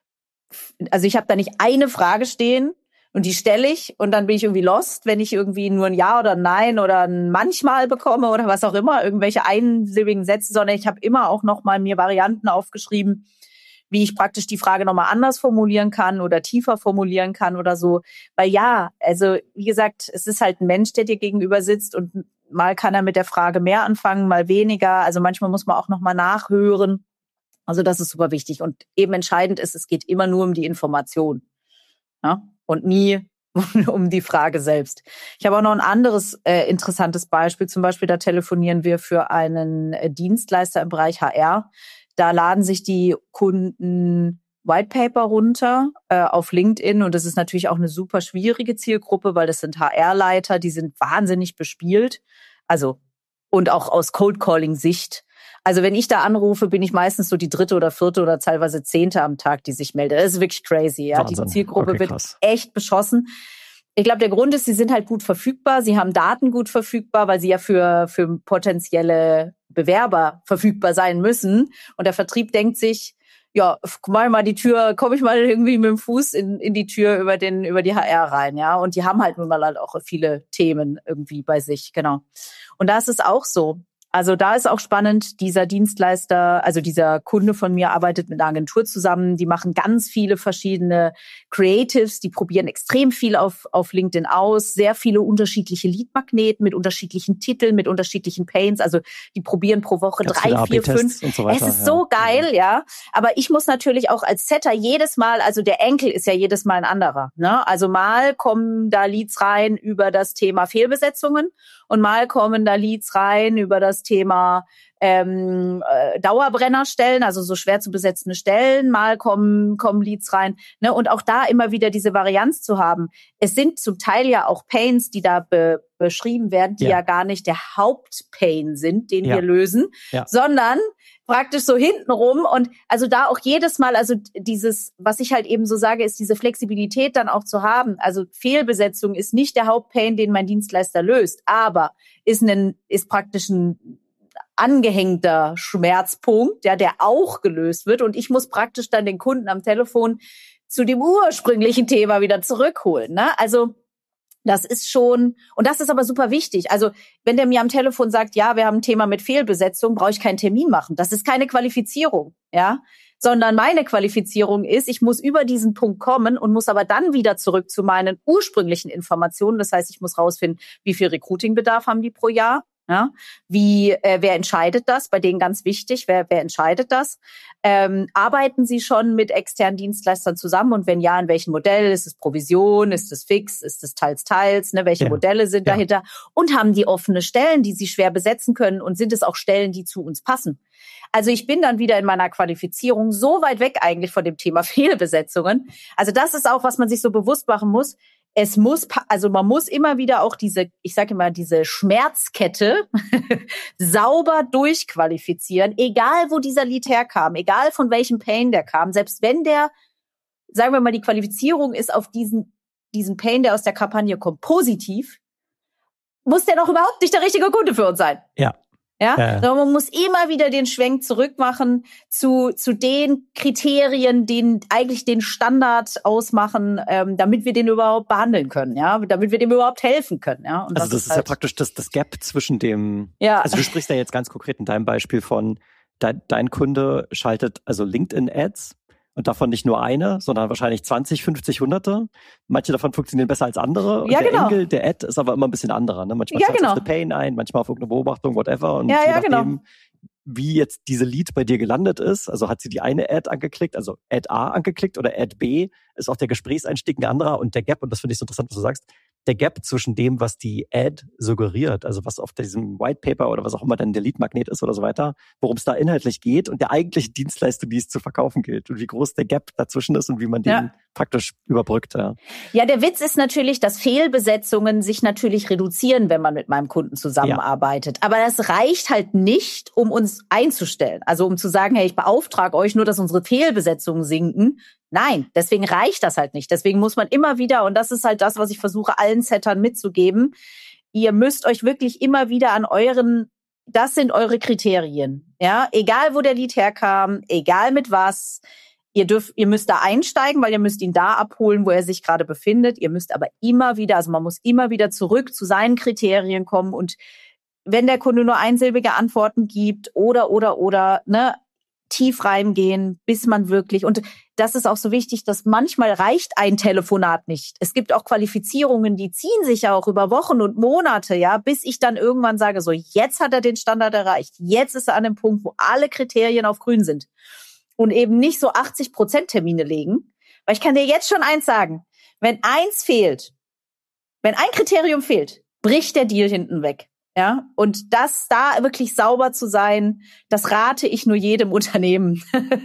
[SPEAKER 2] Also ich habe da nicht eine Frage stehen und die stelle ich und dann bin ich irgendwie lost, wenn ich irgendwie nur ein Ja oder ein Nein oder ein Manchmal bekomme oder was auch immer, irgendwelche einsilbigen Sätze, sondern ich habe immer auch nochmal mir Varianten aufgeschrieben, wie ich praktisch die Frage nochmal anders formulieren kann oder tiefer formulieren kann oder so. Weil ja, also wie gesagt, es ist halt ein Mensch, der dir gegenüber sitzt und mal kann er mit der Frage mehr anfangen, mal weniger. Also manchmal muss man auch nochmal nachhören. Also das ist super wichtig. Und eben entscheidend ist, es geht immer nur um die Information, ja? Und nie um die Frage selbst. Ich habe auch noch ein anderes äh, interessantes Beispiel. Zum Beispiel, da telefonieren wir für einen äh, Dienstleister im Bereich H R. Da laden sich die Kunden White Paper runter äh, auf LinkedIn. Und das ist natürlich auch eine super schwierige Zielgruppe, weil das sind H R-Leiter, die sind wahnsinnig bespielt. Also und auch aus Cold-Calling-Sicht. Also wenn ich da anrufe, bin ich meistens so die dritte oder vierte oder teilweise zehnte am Tag, die sich meldet. Das ist wirklich crazy. Ja,
[SPEAKER 1] Wahnsinn.
[SPEAKER 2] Die Zielgruppe
[SPEAKER 1] okay,
[SPEAKER 2] wird
[SPEAKER 1] krass.
[SPEAKER 2] echt beschossen. Ich glaube, der Grund ist, sie sind halt gut verfügbar. Sie haben Daten gut verfügbar, weil sie ja für für potenzielle Bewerber verfügbar sein müssen. Und der Vertrieb denkt sich, ja, mach mal die Tür, komme ich mal irgendwie mit dem Fuß in in die Tür über den über die H R rein, ja. Und die haben halt nun mal halt auch viele Themen irgendwie bei sich, genau. Und da ist es auch so. Also da ist auch spannend, dieser Dienstleister, also dieser Kunde von mir arbeitet mit einer Agentur zusammen, die machen ganz viele verschiedene Creatives, die probieren extrem viel auf auf LinkedIn aus, sehr viele unterschiedliche Leadmagneten mit unterschiedlichen Titeln, mit unterschiedlichen Paints, also die probieren pro Woche
[SPEAKER 1] Ganz
[SPEAKER 2] drei, vier, fünf.
[SPEAKER 1] Und so weiter,
[SPEAKER 2] es ist
[SPEAKER 1] ja.
[SPEAKER 2] so geil, ja, aber ich muss natürlich auch als Setter jedes Mal, also der Enkel ist ja jedes Mal ein anderer, ne? Also mal kommen da Leads rein über das Thema Fehlbesetzungen und mal kommen da Leads rein über das Thema ähm, äh, Dauerbrennerstellen, also so schwer zu besetzende Stellen, mal kommen kommen Leads rein, ne? Und auch da immer wieder diese Varianz zu haben. Es sind zum Teil ja auch Pains, die da be- beschrieben werden, die ja. ja gar nicht der Hauptpain sind, den ja. wir lösen, ja. sondern praktisch so hintenrum. Und also da auch jedes Mal, also dieses, was ich halt eben so sage, ist diese Flexibilität dann auch zu haben. Also Fehlbesetzung ist nicht der Hauptpain, den mein Dienstleister löst, aber ist ein, ist praktisch ein angehängter Schmerzpunkt, ja, der auch gelöst wird. Und ich muss praktisch dann den Kunden am Telefon zu dem ursprünglichen Thema wieder zurückholen, ne? Also das ist schon, und das ist aber super wichtig. Also wenn der mir am Telefon sagt, ja, wir haben ein Thema mit Fehlbesetzung, brauche ich keinen Termin machen. Das ist keine Qualifizierung, ja, sondern meine Qualifizierung ist, ich muss über diesen Punkt kommen und muss aber dann wieder zurück zu meinen ursprünglichen Informationen. Das heißt, ich muss rausfinden, wie viel Recruiting-Bedarf haben die pro Jahr. Ja, wie, äh, wer entscheidet das? Bei denen ganz wichtig, wer, wer entscheidet das? Ähm, arbeiten Sie schon mit externen Dienstleistern zusammen? Und wenn ja, in welchem Modell? Ist es Provision? Ist es fix? Ist es teils, teils? Ne? Welche ja. Modelle sind ja. dahinter? Und haben die offene Stellen, die Sie schwer besetzen können? Und sind es auch Stellen, die zu uns passen? Also ich bin dann wieder in meiner Qualifizierung so weit weg eigentlich von dem Thema Fehlbesetzungen. Also das ist auch, was man sich so bewusst machen muss. Es muss, also man muss immer wieder auch diese, ich sage immer, diese Schmerzkette sauber durchqualifizieren, egal wo dieser Lead herkam, egal von welchem Pain der kam, selbst wenn der, sagen wir mal, die Qualifizierung ist auf diesen, diesen Pain, der aus der Kampagne kommt, positiv, muss der doch überhaupt nicht der richtige Kunde für uns sein.
[SPEAKER 1] Ja.
[SPEAKER 2] Ja, äh. sondern man muss immer wieder den Schwenk zurückmachen zu zu den Kriterien, die eigentlich den Standard ausmachen, ähm, damit wir den überhaupt behandeln können, ja, damit wir dem überhaupt helfen können, ja.
[SPEAKER 1] Und also das, das ist, ist halt ja praktisch das das Gap zwischen dem. Ja. Also du sprichst ja jetzt ganz konkret in deinem Beispiel von dein, dein Kunde schaltet also LinkedIn-Ads. Und davon nicht nur eine, sondern wahrscheinlich zwanzig, fünfzig, hunderte. Manche davon funktionieren besser als andere. Und
[SPEAKER 2] ja,
[SPEAKER 1] der
[SPEAKER 2] genau.
[SPEAKER 1] Engel, der Ad ist aber immer ein bisschen anderer. Ne? Manchmal
[SPEAKER 2] ja,
[SPEAKER 1] zahlt es
[SPEAKER 2] genau.
[SPEAKER 1] auf eine Pain ein, manchmal auf irgendeine Beobachtung, whatever. Und
[SPEAKER 2] ja,
[SPEAKER 1] je
[SPEAKER 2] ja,
[SPEAKER 1] nachdem,
[SPEAKER 2] genau.
[SPEAKER 1] wie jetzt diese Lead bei dir gelandet ist, also hat sie die eine Ad angeklickt, also Ad A angeklickt oder Ad B, ist auch der Gesprächseinstieg ein anderer. Und der Gap, und das finde ich so interessant, was du sagst, der Gap zwischen dem, was die Ad suggeriert, also was auf diesem White Paper oder was auch immer dann der Lead-Magnet ist oder so weiter, worum es da inhaltlich geht und der eigentliche Dienstleistung, die es zu verkaufen gilt und wie groß der Gap dazwischen ist und wie man den ja. praktisch überbrückt. Ja.
[SPEAKER 2] ja, der Witz ist natürlich, dass Fehlbesetzungen sich natürlich reduzieren, wenn man mit meinem Kunden zusammenarbeitet. Ja. Aber das reicht halt nicht, um uns einzustellen. Also um zu sagen, hey, ich beauftrage euch nur, dass unsere Fehlbesetzungen sinken. Nein, deswegen reicht das halt nicht. Deswegen muss man immer wieder, und das ist halt das, was ich versuche, allen Settern mitzugeben, ihr müsst euch wirklich immer wieder an euren, das sind eure Kriterien. Ja, egal wo der Lead herkam, egal mit was, ihr dürft, ihr müsst da einsteigen, weil ihr müsst ihn da abholen, wo er sich gerade befindet. Ihr müsst aber immer wieder, also man muss immer wieder zurück zu seinen Kriterien kommen und wenn der Kunde nur einsilbige Antworten gibt oder, oder, oder, ne, tief reingehen, bis man wirklich, und das ist auch so wichtig, dass manchmal reicht ein Telefonat nicht. Es gibt auch Qualifizierungen, die ziehen sich ja auch über Wochen und Monate, ja, bis ich dann irgendwann sage, so, jetzt hat er den Standard erreicht. Jetzt ist er an dem Punkt, wo alle Kriterien auf grün sind. Und eben nicht so achtzig Prozent Termine legen. Weil ich kann dir jetzt schon eins sagen, wenn eins fehlt, wenn ein Kriterium fehlt, bricht der Deal hinten weg. Ja, und das da wirklich sauber zu sein, das rate ich nur jedem Unternehmen.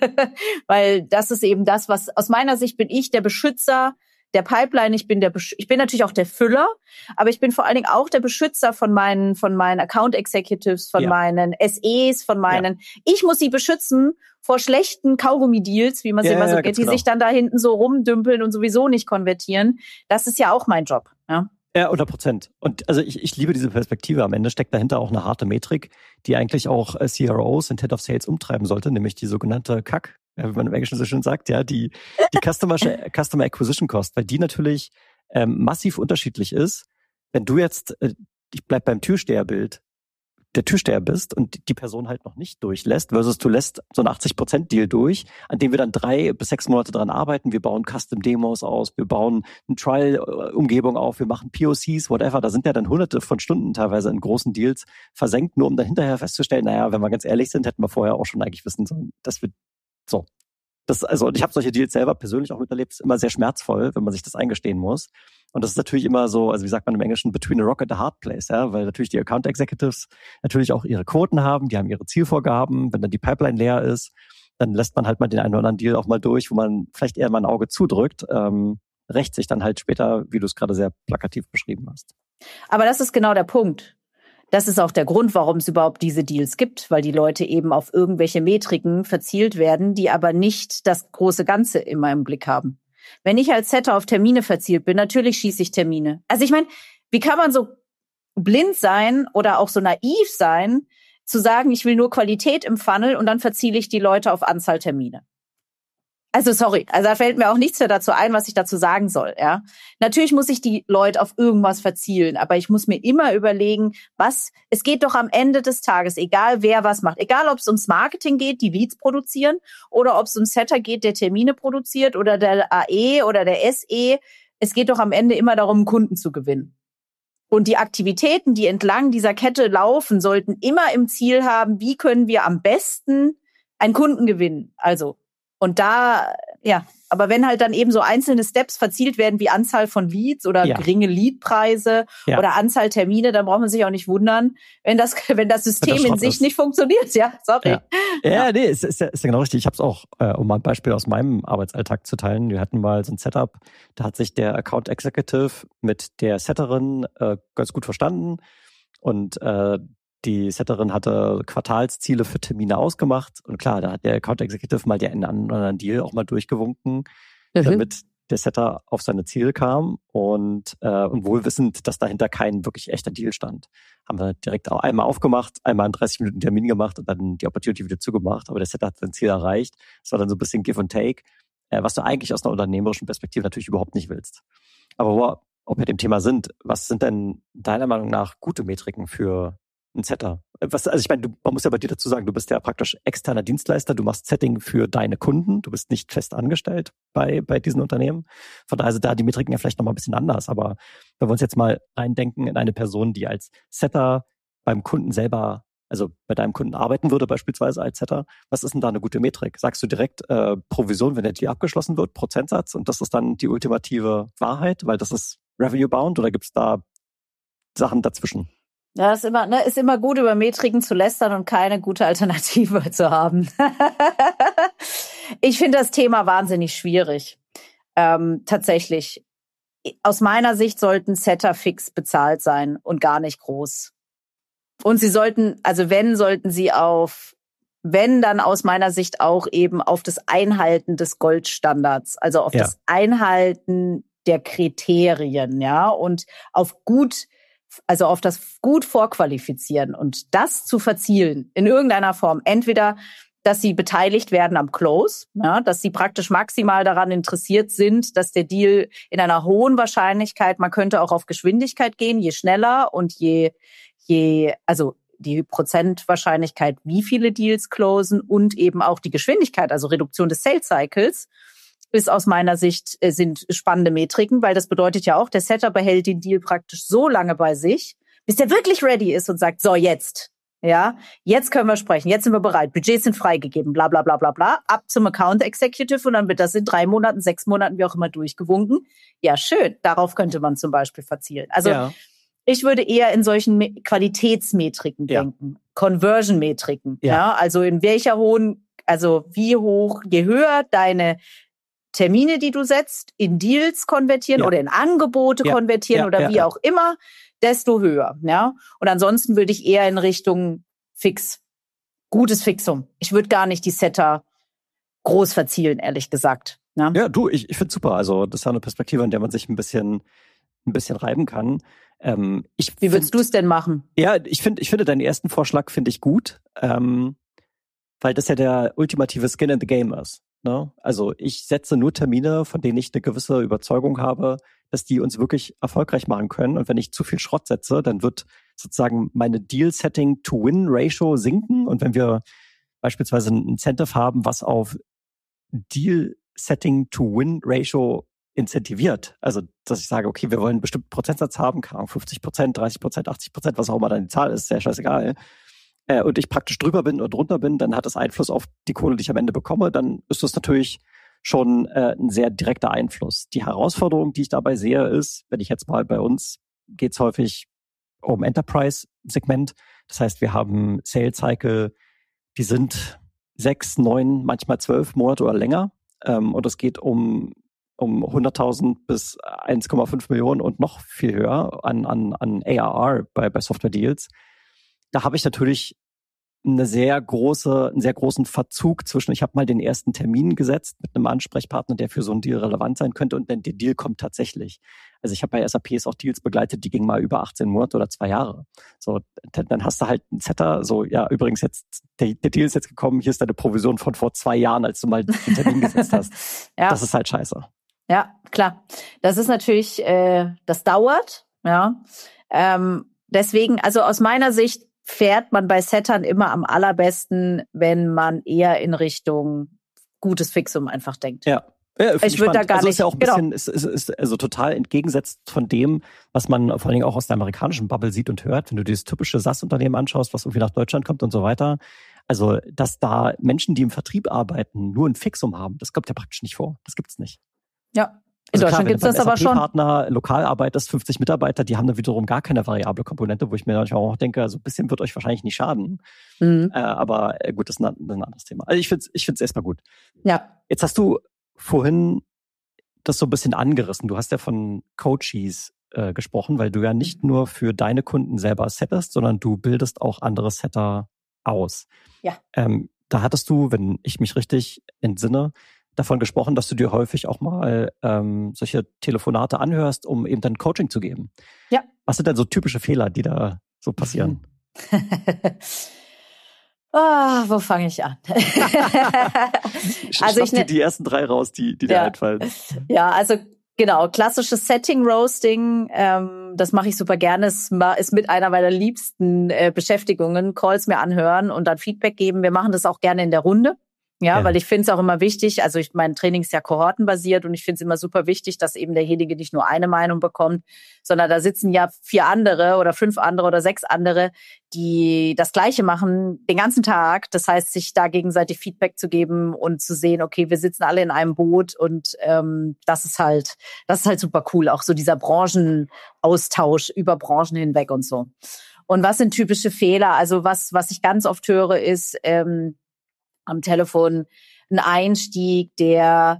[SPEAKER 2] Weil das ist eben das, was aus meiner Sicht bin ich der Beschützer der Pipeline, ich bin der Besch- ich bin natürlich auch der Füller, aber ich bin vor allen Dingen auch der Beschützer von meinen von meinen Account Executives, von ja. meinen S Es, von meinen ja. ich muss sie beschützen vor schlechten Kaugummi-Deals, wie man sie ja, immer so ja, geht, die genau. sich dann da hinten so rumdümpeln und sowieso nicht konvertieren. Das ist ja auch mein Job, ja.
[SPEAKER 1] Ja, hundert Prozent. Und also ich, ich liebe diese Perspektive. Am Ende steckt dahinter auch eine harte Metrik, die eigentlich auch C R Os und Head of Sales umtreiben sollte, nämlich die sogenannte C A C, wie man im Englischen so schön sagt, ja, die die Customer Customer Acquisition Cost, weil die natürlich ähm, massiv unterschiedlich ist. Wenn du jetzt, äh, ich bleib beim Türsteherbild, der Türsteher bist und die Person halt noch nicht durchlässt, versus du lässt so einen achtzig Prozent Deal durch, an dem wir dann drei bis sechs Monate dran arbeiten. Wir bauen Custom-Demos aus, wir bauen eine Trial-Umgebung auf, wir machen P O Cs, whatever. Da sind ja dann hunderte von Stunden teilweise in großen Deals versenkt, nur um dann hinterher festzustellen, naja, wenn wir ganz ehrlich sind, hätten wir vorher auch schon eigentlich wissen sollen, dass wir so. Das, also, und ich habe solche Deals selber persönlich auch miterlebt, ist immer sehr schmerzvoll, wenn man sich das eingestehen muss. Und das ist natürlich immer so, also wie sagt man im Englischen, between a rock and a hard place, ja, weil natürlich die Account Executives natürlich auch ihre Quoten haben, die haben ihre Zielvorgaben. Wenn dann die Pipeline leer ist, dann lässt man halt mal den einen oder anderen Deal auch mal durch, wo man vielleicht eher mal ein Auge zudrückt, ähm, rächt sich dann halt später, wie du es gerade sehr plakativ beschrieben hast.
[SPEAKER 2] Aber das ist genau der Punkt. Das ist auch der Grund, warum es überhaupt diese Deals gibt, weil die Leute eben auf irgendwelche Metriken verzielt werden, die aber nicht das große Ganze immer im Blick haben. Wenn ich als Setter auf Termine verzielt bin, natürlich schieße ich Termine. Also ich meine, wie kann man so blind sein oder auch so naiv sein, zu sagen, ich will nur Qualität im Funnel und dann verziele ich die Leute auf Anzahl Termine? Also sorry, also da fällt mir auch nichts mehr dazu ein, was ich dazu sagen soll. Ja, natürlich muss ich die Leute auf irgendwas verzielen, aber ich muss mir immer überlegen, was, es geht doch am Ende des Tages, egal wer was macht, egal ob es ums Marketing geht, die Leads produzieren, oder ob es um Setter geht, der Termine produziert, oder der A E oder der S E, es geht doch am Ende immer darum, Kunden zu gewinnen. Und die Aktivitäten, die entlang dieser Kette laufen, sollten immer im Ziel haben, wie können wir am besten einen Kunden gewinnen. Also, und da, ja, aber wenn halt dann eben so einzelne Steps verzielt werden, wie Anzahl von Leads oder ja. geringe Leadpreise ja. oder Anzahl Termine, dann braucht man sich auch nicht wundern, wenn das, wenn das System das in sich ist. nicht funktioniert. Ja, sorry.
[SPEAKER 1] Ja, ja, ja. nee, ist, ist, ja, ist ja genau richtig. Ich habe es auch, äh, um mal ein Beispiel aus meinem Arbeitsalltag zu teilen. Wir hatten mal so ein Setup, da hat sich der Account Executive mit der Setterin äh, ganz gut verstanden und äh, die Setterin hatte Quartalsziele für Termine ausgemacht. Und klar, da hat der Account Executive mal den einen oder anderen Deal auch mal durchgewunken, mhm. damit der Setter auf seine Ziele kam. Und, äh, und wohl wissend, dass dahinter kein wirklich echter Deal stand. Haben wir direkt auch einmal aufgemacht, einmal einen dreißig Minuten Termin gemacht und dann die Opportunity wieder zugemacht. Aber der Setter hat sein Ziel erreicht. Das war dann so ein bisschen Give and Take, äh, was du eigentlich aus einer unternehmerischen Perspektive natürlich überhaupt nicht willst. Aber wo, ob wir dem Thema sind, was sind denn deiner Meinung nach gute Metriken für ein Setter? Was, also ich meine, du, man muss ja bei dir dazu sagen, du bist ja praktisch externer Dienstleister, du machst Setting für deine Kunden, du bist nicht fest angestellt bei, bei diesen Unternehmen. Von daher sind da die Metriken ja vielleicht nochmal ein bisschen anders. Aber wenn wir uns jetzt mal reindenken in eine Person, die als Setter beim Kunden selber, also bei deinem Kunden arbeiten würde, beispielsweise als Setter, was ist denn da eine gute Metrik? Sagst du direkt äh, Provision, wenn der Deal abgeschlossen wird, Prozentsatz, und das ist dann die ultimative Wahrheit, weil das ist Revenue Bound, oder gibt es da Sachen dazwischen?
[SPEAKER 2] Ja, ist immer, ne, ist immer gut, über Metriken zu lästern und keine gute Alternative zu haben. Ich finde das Thema wahnsinnig schwierig. Ähm, tatsächlich. Aus meiner Sicht sollten Setter fix bezahlt sein und gar nicht groß. Und sie sollten, also wenn, sollten sie auf, wenn, dann aus meiner Sicht auch eben auf das Einhalten des Goldstandards, also auf ja. das Einhalten der Kriterien, ja, und auf gut Also auf das gut vorqualifizieren und das zu verzielen in irgendeiner Form. Entweder, dass sie beteiligt werden am Close, ja, dass sie praktisch maximal daran interessiert sind, dass der Deal in einer hohen Wahrscheinlichkeit, man könnte auch auf Geschwindigkeit gehen, je schneller und je, je, also die Prozentwahrscheinlichkeit, wie viele Deals closen und eben auch die Geschwindigkeit, also Reduktion des Sales Cycles, ist aus meiner Sicht, äh, sind spannende Metriken, weil das bedeutet ja auch, der Setter behält den Deal praktisch so lange bei sich, bis der wirklich ready ist und sagt, so jetzt, ja, jetzt können wir sprechen, jetzt sind wir bereit, Budgets sind freigegeben, bla bla bla bla bla, ab zum Account Executive und dann wird das in drei Monaten, sechs Monaten, wie auch immer durchgewunken. Ja, schön, darauf könnte man zum Beispiel verzielen. Also ja. Ich würde eher in solchen Me- Qualitätsmetriken ja. denken, Conversion-Metriken, ja. ja, also in welcher hohen, also wie hoch, je höher deine Termine, die du setzt, in Deals konvertieren ja. oder in Angebote ja. konvertieren ja. oder ja. wie ja. auch immer, desto höher. Ja? Und ansonsten würde ich eher in Richtung Fix, gutes Fixum. Ich würde gar nicht die Setter groß verzielen, ehrlich gesagt. Ja,
[SPEAKER 1] ja du, ich, ich finde es super. Also das ist ja eine Perspektive, an der man sich ein bisschen, ein bisschen reiben kann. Ähm, ich
[SPEAKER 2] wie würdest du es denn machen?
[SPEAKER 1] Ja, ich finde, ich finde deinen ersten Vorschlag finde ich gut, ähm, weil das ja der ultimative Skin in the Game ist. Ne? Also ich setze nur Termine, von denen ich eine gewisse Überzeugung habe, dass die uns wirklich erfolgreich machen können. Und wenn ich zu viel Schrott setze, dann wird sozusagen meine Deal-Setting-to-Win-Ratio sinken. Und wenn wir beispielsweise ein Incentive haben, was auf Deal-Setting-to-Win-Ratio incentiviert, also dass ich sage, okay, wir wollen einen bestimmten Prozentsatz haben, keine Ahnung, fünfzig Prozent, dreißig Prozent, achtzig Prozent, was auch immer dann die Zahl ist, sehr scheißegal, äh, und ich praktisch drüber bin und drunter bin, dann hat das Einfluss auf die Kohle, die ich am Ende bekomme, dann ist das natürlich schon äh, ein sehr direkter Einfluss. Die Herausforderung, die ich dabei sehe, ist, wenn ich jetzt mal bei uns, geht's häufig um Enterprise-Segment, das heißt, wir haben Sales Cycle, die sind sechs, neun, manchmal zwölf Monate oder länger, ähm, und es geht um um hunderttausend bis eins Komma fünf Millionen und noch viel höher an, an, an A R R bei, bei Software-Deals. Da habe ich natürlich eine sehr große, einen sehr großen Verzug zwischen, ich habe mal den ersten Termin gesetzt mit einem Ansprechpartner, der für so einen Deal relevant sein könnte, und dann der Deal kommt tatsächlich. Also ich habe bei S A Ps auch Deals begleitet, die gingen mal über achtzehn Monate oder zwei Jahre. So, dann hast du halt einen Setter, so, ja, übrigens jetzt, der, der Deal ist jetzt gekommen, hier ist deine Provision von vor zwei Jahren, als du mal den Termin gesetzt hast. Ja. Das ist halt scheiße.
[SPEAKER 2] Ja, klar. Das ist natürlich, äh, das dauert, ja. Ähm, deswegen, also aus meiner Sicht fährt man bei Settern immer am allerbesten, wenn man eher in Richtung gutes Fixum einfach denkt.
[SPEAKER 1] Ja, Ja,
[SPEAKER 2] ich würde da gar
[SPEAKER 1] also
[SPEAKER 2] nicht.
[SPEAKER 1] Ist ja auch ein
[SPEAKER 2] genau.
[SPEAKER 1] bisschen, ist, ist, ist also total entgegensetzt von dem, was man vor allen Dingen auch aus der amerikanischen Bubble sieht und hört, wenn du dieses typische SaaS-Unternehmen anschaust, was irgendwie nach Deutschland kommt und so weiter. Also, dass da Menschen, die im Vertrieb arbeiten, nur ein Fixum haben, das kommt ja praktisch nicht vor. Das gibt's nicht.
[SPEAKER 2] Ja. In
[SPEAKER 1] Also
[SPEAKER 2] Deutschland
[SPEAKER 1] klar,
[SPEAKER 2] gibt's das aber schon.
[SPEAKER 1] Partner lokal arbeitest, fünfzig Mitarbeiter, die haben dann wiederum gar keine variable Komponente, wo ich mir manchmal auch denke, so ein bisschen wird euch wahrscheinlich nicht schaden. Mhm. Äh, aber äh, gut, das ist ein, ein anderes Thema. Also ich finde es ich find's erstmal gut.
[SPEAKER 2] Ja.
[SPEAKER 1] Jetzt hast du vorhin das so ein bisschen angerissen. Du hast ja von Coaches äh, gesprochen, weil du ja nicht nur für deine Kunden selber settest, sondern du bildest auch andere Setter aus.
[SPEAKER 2] Ja.
[SPEAKER 1] Ähm, da hattest du, wenn ich mich richtig entsinne, davon gesprochen, dass du dir häufig auch mal ähm, solche Telefonate anhörst, um eben dann Coaching zu geben.
[SPEAKER 2] Ja.
[SPEAKER 1] Was sind denn so typische Fehler, die da so passieren?
[SPEAKER 2] Oh, wo fange ich an?
[SPEAKER 1] also ich dir die ersten drei raus, die, die dir
[SPEAKER 2] ja.
[SPEAKER 1] einfallen.
[SPEAKER 2] Ja, also genau, klassisches Setting-Roasting, ähm, das mache ich super gerne, ist, ist mit einer meiner liebsten äh, Beschäftigungen, Calls mir anhören und dann Feedback geben. Wir machen das auch gerne in der Runde. Ja, ja, weil ich finde es auch immer wichtig, also ich, mein Training ist ja kohortenbasiert und ich finde es immer super wichtig, dass eben derjenige nicht nur eine Meinung bekommt, sondern da sitzen ja vier andere oder fünf andere oder sechs andere, die das Gleiche machen den ganzen Tag. Das heißt, sich da gegenseitig Feedback zu geben und zu sehen, okay, wir sitzen alle in einem Boot und ähm, das ist halt, das ist halt super cool, auch so dieser Branchenaustausch über Branchen hinweg und so. Und was sind typische Fehler? Also was, was ich ganz oft höre, ist ähm, am Telefon ein Einstieg, der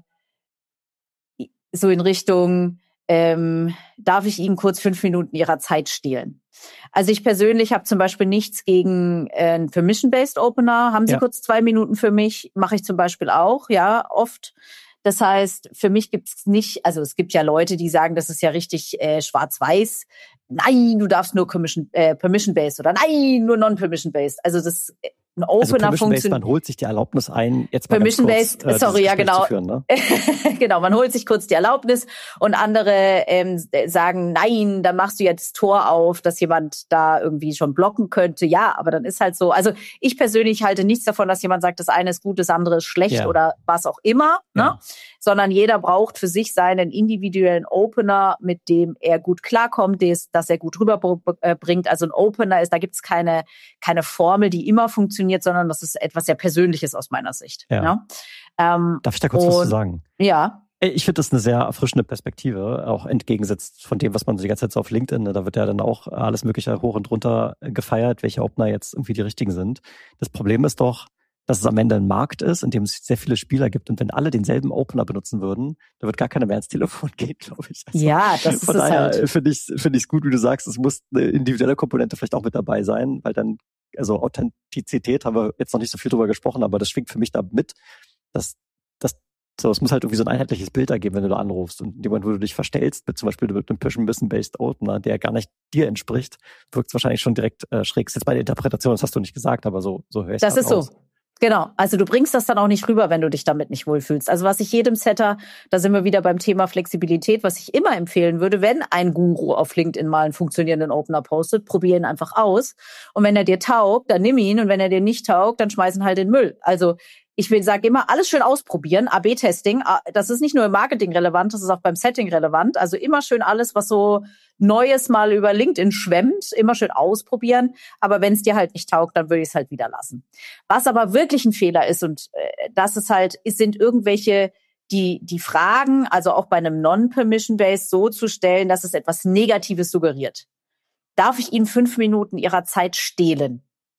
[SPEAKER 2] so in Richtung, ähm, darf ich Ihnen kurz fünf Minuten Ihrer Zeit stehlen? Also ich persönlich habe zum Beispiel nichts gegen äh, einen Permission-Based Opener. Haben Sie ja. kurz zwei Minuten für mich? Mache ich zum Beispiel auch, ja, oft. Das heißt, für mich gibt's nicht, also es gibt ja Leute, die sagen, das ist ja richtig äh, schwarz-weiß. Nein, du darfst nur Permission, äh, Permission-Based oder nein, nur Non-Permission-Based. Also das ein Opener
[SPEAKER 1] also
[SPEAKER 2] funktioniert.
[SPEAKER 1] Man holt sich die Erlaubnis ein, jetzt mal
[SPEAKER 2] Permission-based,
[SPEAKER 1] ganz kurz,
[SPEAKER 2] sorry,
[SPEAKER 1] äh,
[SPEAKER 2] ja genau.
[SPEAKER 1] zu führen, ne?
[SPEAKER 2] Genau, man holt sich kurz die Erlaubnis und andere ähm, sagen, nein, dann machst du jetzt Tor auf, dass jemand da irgendwie schon blocken könnte. Ja, aber dann ist halt so. Also ich persönlich halte nichts davon, dass jemand sagt, das eine ist gut, das andere ist schlecht ja. oder was auch immer, ne? Ja. Sondern jeder braucht für sich seinen individuellen Opener, mit dem er gut klarkommt, des, dass er gut rüberbringt. Also ein Opener ist, da gibt's keine keine Formel, die immer funktioniert, sondern das ist etwas sehr Persönliches aus meiner Sicht.
[SPEAKER 1] Ja.
[SPEAKER 2] Ja? Ähm,
[SPEAKER 1] Darf ich da kurz und, was zu sagen?
[SPEAKER 2] Ja.
[SPEAKER 1] Ich finde das eine sehr erfrischende Perspektive, auch entgegengesetzt von dem, was man so die ganze Zeit so auf LinkedIn, da wird ja dann auch alles Mögliche hoch und runter gefeiert, welche Opener jetzt irgendwie die richtigen sind. Das Problem ist doch, dass es am Ende ein Markt ist, in dem es sehr viele Spieler gibt. Und wenn alle denselben Opener benutzen würden, dann wird gar keiner mehr ins Telefon gehen, glaube ich. Also
[SPEAKER 2] ja, das ist
[SPEAKER 1] von
[SPEAKER 2] es
[SPEAKER 1] daher
[SPEAKER 2] halt.
[SPEAKER 1] finde ich es finde ich gut, wie du sagst, es muss eine individuelle Komponente vielleicht auch mit dabei sein, weil dann, also Authentizität haben wir jetzt noch nicht so viel drüber gesprochen, aber das schwingt für mich da mit, dass, dass so, es muss halt irgendwie so ein einheitliches Bild ergeben, wenn du da anrufst. Und in dem Moment, wo du dich verstellst, mit zum Beispiel mit einem Permission-Based Opener, der gar nicht dir entspricht, wirkt es wahrscheinlich schon direkt äh, schräg. Jetzt bei der Interpretation, das hast du nicht gesagt, aber so, so höre ich es
[SPEAKER 2] Das ist
[SPEAKER 1] raus.
[SPEAKER 2] so. Genau, also du bringst das dann auch nicht rüber, wenn du dich damit nicht wohlfühlst. Also was ich jedem Setter, da sind wir wieder beim Thema Flexibilität, was ich immer empfehlen würde, wenn ein Guru auf LinkedIn mal einen funktionierenden Opener postet, probier ihn einfach aus. Und wenn er dir taugt, dann nimm ihn. Und wenn er dir nicht taugt, dann schmeiß ihn halt in den Müll. Also ich will sage immer, alles schön ausprobieren, A B Testing. Das ist nicht nur im Marketing relevant, das ist auch beim Setting relevant. Also immer schön alles, was so Neues mal über LinkedIn schwemmt, immer schön ausprobieren. Aber wenn es dir halt nicht taugt, dann würde ich es halt wieder lassen. Was aber wirklich ein Fehler ist, und äh, das ist halt, es sind irgendwelche, die die Fragen, also auch bei einem Non-Permission-Based so zu stellen, dass es etwas Negatives suggeriert. Darf ich Ihnen fünf Minuten Ihrer Zeit stehlen?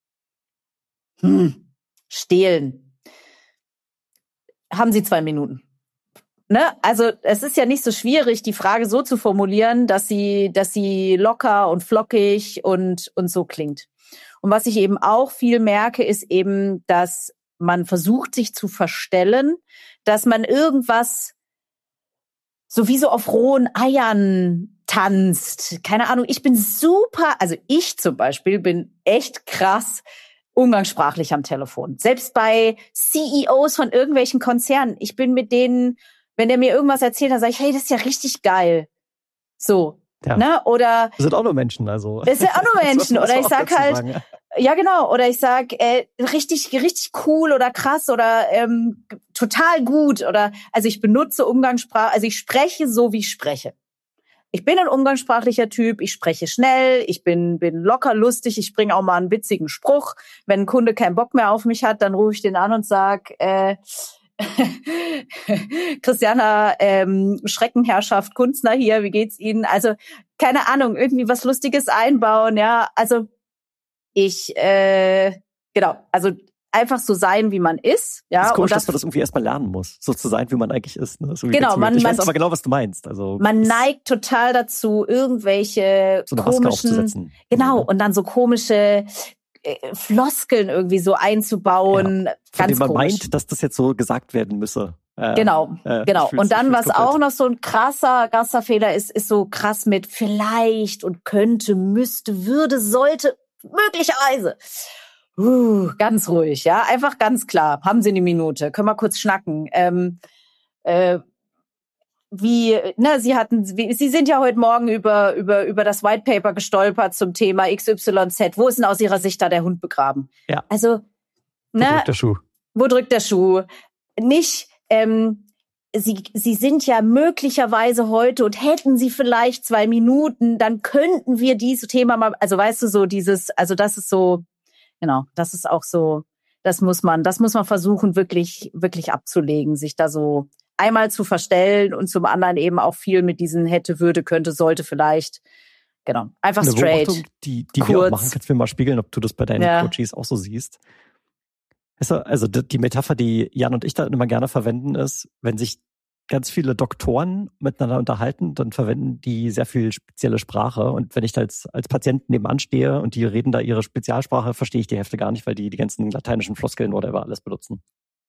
[SPEAKER 2] Hm, stehlen. Haben Sie zwei Minuten. Ne? Also es ist ja nicht so schwierig, die Frage so zu formulieren, dass sie, dass sie locker und flockig und und so klingt. Und was ich eben auch viel merke, ist eben, dass man versucht, sich zu verstellen, dass man irgendwas sowieso auf rohen Eiern tanzt. Keine Ahnung, ich bin super, also ich zum Beispiel bin echt krass umgangssprachlich am Telefon. Selbst bei C E Os von irgendwelchen Konzernen. Ich bin mit denen, wenn der mir irgendwas erzählt, dann sage ich, hey, das ist ja richtig geil. So. Ja. Ne? Oder
[SPEAKER 1] das sind auch nur Menschen, also.
[SPEAKER 2] Das sind auch nur Menschen. Oder ich sag halt, Ja, genau. Oder ich sag äh, richtig, richtig cool oder krass oder ähm, total gut. Oder also ich benutze Umgangssprache, also ich spreche so, wie ich spreche. Ich bin ein umgangssprachlicher Typ, ich spreche schnell, ich bin bin locker lustig, ich bringe auch mal einen witzigen Spruch. Wenn ein Kunde keinen Bock mehr auf mich hat, dann rufe ich den an und sag, äh, Christiana, ähm, Schreckenherrschaft Kunstner hier, wie geht's Ihnen? Also, keine Ahnung, irgendwie was Lustiges einbauen, ja. Also, ich, äh, genau, also einfach so sein, wie man ist. Ja,
[SPEAKER 1] das ist komisch,
[SPEAKER 2] und das,
[SPEAKER 1] dass man das irgendwie erstmal lernen muss, so zu sein, wie man eigentlich ist. Ne? So
[SPEAKER 2] genau, man,
[SPEAKER 1] ich
[SPEAKER 2] man,
[SPEAKER 1] weiß aber genau, was du meinst. Also
[SPEAKER 2] man neigt total dazu, irgendwelche
[SPEAKER 1] so eine
[SPEAKER 2] komischen,
[SPEAKER 1] Maske aufzusetzen.
[SPEAKER 2] Genau,
[SPEAKER 1] Ja.
[SPEAKER 2] und dann so komische äh, Floskeln irgendwie so einzubauen.
[SPEAKER 1] Ja, von
[SPEAKER 2] ganz
[SPEAKER 1] dem man
[SPEAKER 2] komisch.
[SPEAKER 1] meint, dass das jetzt so gesagt werden müsse. Äh,
[SPEAKER 2] Genau,
[SPEAKER 1] äh,
[SPEAKER 2] genau. Und dann, was
[SPEAKER 1] komplett.
[SPEAKER 2] auch noch so ein krasser, krasser Fehler ist, ist so krass mit vielleicht und könnte, müsste, würde, sollte, möglicherweise. Uh, ganz ruhig, ja, einfach ganz klar. Haben Sie eine Minute? Können wir kurz schnacken? Ähm, äh, wie, ne, Sie hatten, wie, Sie sind ja heute Morgen über über über das White Paper gestolpert zum Thema X Y Z. Wo ist denn aus Ihrer Sicht da der Hund begraben?
[SPEAKER 1] Ja.
[SPEAKER 2] Also,
[SPEAKER 1] Wo
[SPEAKER 2] ne,
[SPEAKER 1] drückt der Schuh?
[SPEAKER 2] Wo drückt der Schuh? Nicht. Ähm, Sie, Sie sind ja möglicherweise heute und hätten Sie vielleicht zwei Minuten, dann könnten wir dieses Thema mal, also weißt du, so dieses, also das ist so, genau, das ist auch so, das muss man, das muss man versuchen, wirklich, wirklich abzulegen, sich da so einmal zu verstellen und zum anderen eben auch viel mit diesen hätte, würde, könnte, sollte vielleicht, genau, einfach
[SPEAKER 1] Eine
[SPEAKER 2] straight.
[SPEAKER 1] Beobachtung, die, die
[SPEAKER 2] kurz.
[SPEAKER 1] wir auch machen, kannst du mir mal spiegeln, ob du das bei deinen
[SPEAKER 2] Ja.
[SPEAKER 1] Coaches auch so siehst. Also die Metapher, die Jan und ich da immer gerne verwenden, ist, wenn sich ganz viele Doktoren miteinander unterhalten, dann verwenden die sehr viel spezielle Sprache. Und wenn ich da als, als Patient nebenan stehe und die reden da ihre Spezialsprache, verstehe ich die Hälfte gar nicht, weil die die ganzen lateinischen Floskeln oder whatever alles benutzen.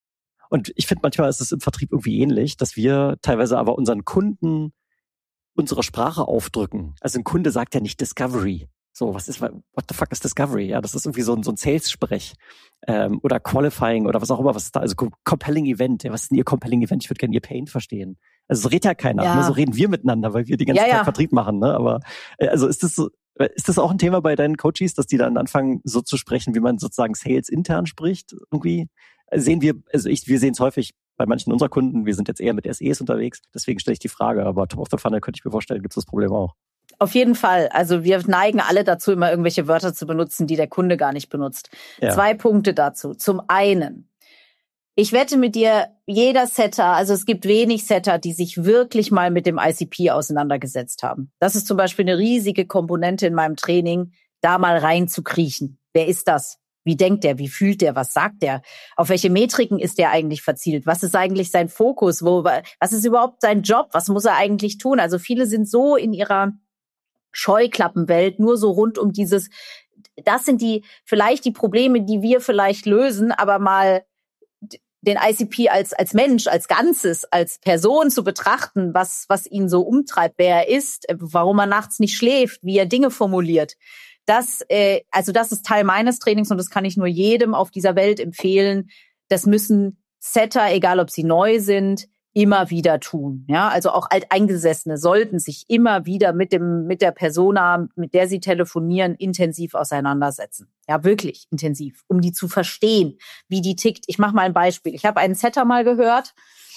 [SPEAKER 1] Und ich finde, manchmal ist es im Vertrieb irgendwie ähnlich, dass wir teilweise aber unseren Kunden unsere Sprache aufdrücken. Also ein Kunde sagt ja nicht Discovery. So, was ist, what the fuck ist Discovery? Ja, das ist irgendwie so ein, so ein Sales-Sprech. Ähm, oder Qualifying oder was auch immer, was ist da? Also Compelling Event. Ja, was ist denn Ihr Compelling Event? Ich würde gerne Ihr Pain verstehen. Also so redet ja keiner.
[SPEAKER 2] Ja.
[SPEAKER 1] Ne? So reden wir miteinander, weil wir die ganze
[SPEAKER 2] Ja,
[SPEAKER 1] Zeit
[SPEAKER 2] ja.
[SPEAKER 1] Vertrieb machen. Ne? Aber äh, also ist das so, ist das auch ein Thema bei deinen Coaches, dass die dann anfangen, so zu sprechen, wie man sozusagen Sales intern spricht? Irgendwie sehen wir, also ich, wir sehen es häufig bei manchen unserer Kunden. Wir sind jetzt eher mit S Es unterwegs. Deswegen stelle ich die Frage. Aber Top of the Funnel könnte ich mir vorstellen, gibt es das Problem auch.
[SPEAKER 2] Auf jeden Fall. Also wir neigen alle dazu, immer irgendwelche Wörter zu benutzen, die der Kunde gar nicht benutzt. Ja. Zwei Punkte dazu. Zum einen, ich wette mit dir, jeder Setter, also es gibt wenig Setter, die sich wirklich mal mit dem I C P auseinandergesetzt haben. Das ist zum Beispiel eine riesige Komponente in meinem Training, da mal rein zu kriechen. Wer ist das? Wie denkt der? Wie fühlt der? Was sagt der? Auf welche Metriken ist der eigentlich verzielt? Was ist eigentlich sein Fokus? Wo, was ist überhaupt sein Job? Was muss er eigentlich tun? Also viele sind so in ihrer Scheuklappenwelt, nur so rund um dieses, das sind die, vielleicht die Probleme, die wir vielleicht lösen, aber mal den I C P als, als Mensch, als Ganzes, als Person zu betrachten, was, was ihn so umtreibt, wer er ist, warum er nachts nicht schläft, wie er Dinge formuliert. Das, äh, also das ist Teil meines Trainings und das kann ich nur jedem auf dieser Welt empfehlen. Das müssen Setter, egal ob sie neu sind, immer wieder tun. Ja, also auch Alteingesessene sollten sich immer wieder mit dem, mit der Persona, mit der sie telefonieren, intensiv auseinandersetzen. Ja, wirklich intensiv, um die zu verstehen, wie die tickt. Ich mache mal ein Beispiel. Ich habe einen Setter mal gehört,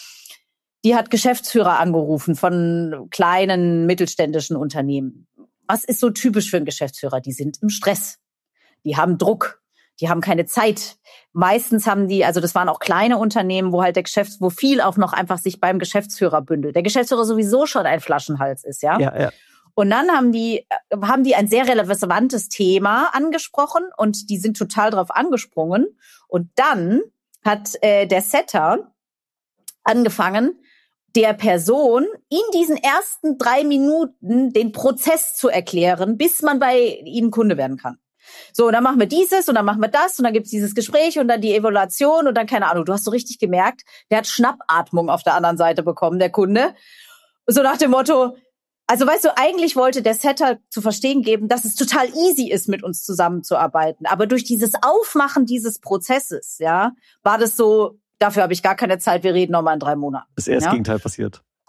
[SPEAKER 2] die hat Geschäftsführer angerufen von kleinen mittelständischen Unternehmen. Was ist so typisch für einen Geschäftsführer? Die sind im Stress. Die haben Druck. Die haben keine Zeit. Meistens haben die, also das waren auch kleine Unternehmen, wo halt der Geschäfts-, wo viel auch noch einfach sich beim Geschäftsführer bündelt. Der Geschäftsführer sowieso schon ein Flaschenhals ist, ja?
[SPEAKER 1] Ja, ja.
[SPEAKER 2] Und dann haben die, haben die ein sehr relevantes Thema angesprochen und die sind total drauf angesprungen. Und dann hat äh, der Setter angefangen, der Person in diesen ersten drei Minuten den Prozess zu erklären, bis man bei ihnen Kunde werden kann. So, und dann machen wir dieses und dann machen wir das und dann gibt's dieses Gespräch und dann die Evaluation und dann, keine Ahnung, du hast so richtig gemerkt, der hat Schnappatmung auf der anderen Seite bekommen, der Kunde. So nach dem Motto, also weißt du, eigentlich wollte der Setter zu verstehen geben, dass es total easy ist, mit uns zusammenzuarbeiten. Aber durch dieses Aufmachen dieses Prozesses, ja, war das so, dafür habe ich gar keine Zeit, wir reden nochmal in drei Monaten.
[SPEAKER 1] Ist eher das
[SPEAKER 2] ja?
[SPEAKER 1] Gegenteil passiert.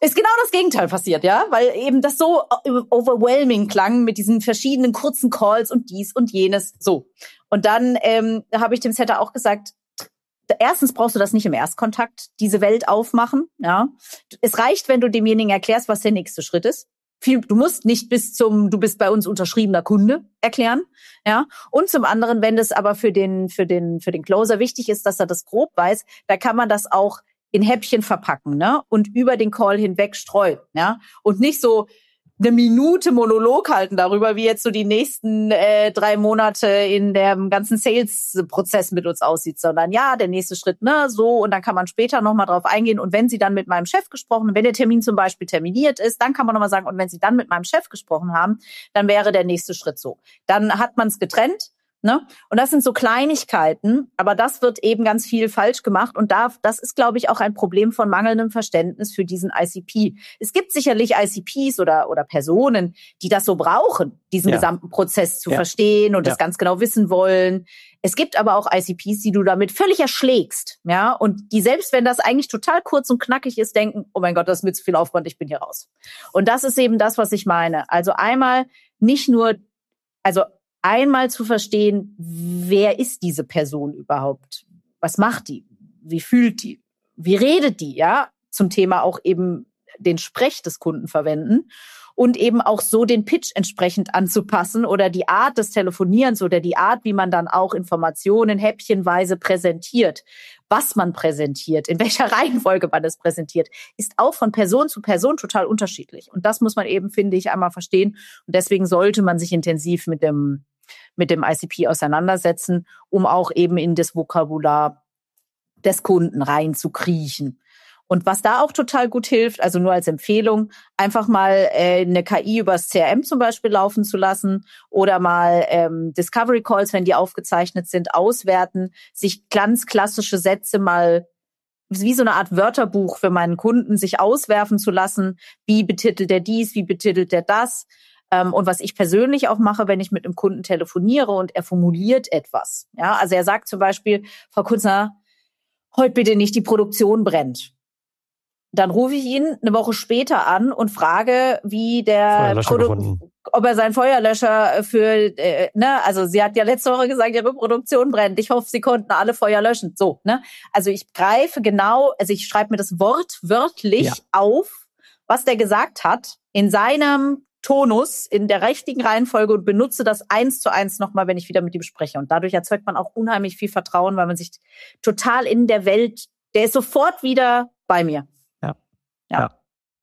[SPEAKER 2] Ist genau das Gegenteil passiert, ja, weil eben das so overwhelming klang mit diesen verschiedenen kurzen Calls und dies und jenes. So. Und dann ähm, habe ich dem Setter auch gesagt, erstens brauchst du das nicht im Erstkontakt, diese Welt aufmachen, ja. Es reicht, wenn du demjenigen erklärst, was der nächste Schritt ist. Du musst nicht bis zum, du bist bei uns unterschriebener Kunde erklären, ja. Und zum anderen, wenn das aber für den, für den, für den Closer wichtig ist, dass er das grob weiß, da kann man das auch in Häppchen verpacken, ne? Und über den Call hinweg streuen, ja? Und nicht so eine Minute Monolog halten darüber, wie jetzt so die nächsten äh, drei Monate in dem ganzen Sales-Prozess mit uns aussieht, sondern ja, der nächste Schritt, ne, so, und dann kann man später nochmal drauf eingehen. Und wenn Sie dann mit meinem Chef gesprochen, wenn der Termin zum Beispiel terminiert ist, dann kann man nochmal sagen, und wenn Sie dann mit meinem Chef gesprochen haben, dann wäre der nächste Schritt so. Dann hat man es getrennt. Ne? Und das sind so Kleinigkeiten, aber das wird eben ganz viel falsch gemacht und da, das ist, glaube ich, auch ein Problem von mangelndem Verständnis für diesen I C P. Es gibt sicherlich I C Ps oder oder Personen, die das so brauchen, diesen ja. gesamten Prozess zu ja. verstehen und ja. das ganz genau wissen wollen. Es gibt aber auch I C Ps, die du damit völlig erschlägst, ja, und die selbst, wenn das eigentlich total kurz und knackig ist, denken, oh mein Gott, das ist mir zu viel Aufwand, ich bin hier raus. Und das ist eben das, was ich meine. Also einmal nicht nur, also einmal zu verstehen, wer ist diese Person überhaupt? Was macht die? Wie fühlt die? Wie redet die? Ja, zum Thema auch eben den Sprech des Kunden verwenden und eben auch so den Pitch entsprechend anzupassen oder die Art des Telefonierens oder die Art, wie man dann auch Informationen häppchenweise präsentiert. Was man präsentiert, in welcher Reihenfolge man es präsentiert, ist auch von Person zu Person total unterschiedlich. Und das muss man eben, finde ich, einmal verstehen. Und deswegen sollte man sich intensiv mit dem mit dem I C P auseinandersetzen, um auch eben in das Vokabular des Kunden reinzukriechen. Und was da auch total gut hilft, also nur als Empfehlung, einfach mal äh, eine K I übers C R M zum Beispiel laufen zu lassen oder mal ähm, Discovery Calls, wenn die aufgezeichnet sind, auswerten, sich ganz klassische Sätze mal wie so eine Art Wörterbuch für meinen Kunden sich auswerfen zu lassen. Wie betitelt er dies, wie betitelt er das? Und was ich persönlich auch mache, wenn ich mit einem Kunden telefoniere und er formuliert etwas. Ja, also er sagt zum Beispiel, Frau Kunzner, heute bitte nicht, die Produktion brennt. Dann rufe ich ihn eine Woche später an und frage, wie der Produ- ob er seinen Feuerlöscher für, äh, ne, also sie hat ja letzte Woche gesagt, ihre Produktion brennt. Ich hoffe, sie konnten alle Feuer löschen. So, ne? Also ich greife genau, also ich schreibe mir das Wort wörtlich ja. auf, was der gesagt hat, in seinem Tonus, in der richtigen Reihenfolge und benutze das eins zu eins nochmal, wenn ich wieder mit ihm spreche. Und dadurch erzeugt man auch unheimlich viel Vertrauen, weil man sich total in der Welt, der ist sofort wieder bei mir.
[SPEAKER 1] Ja. Ja. ja.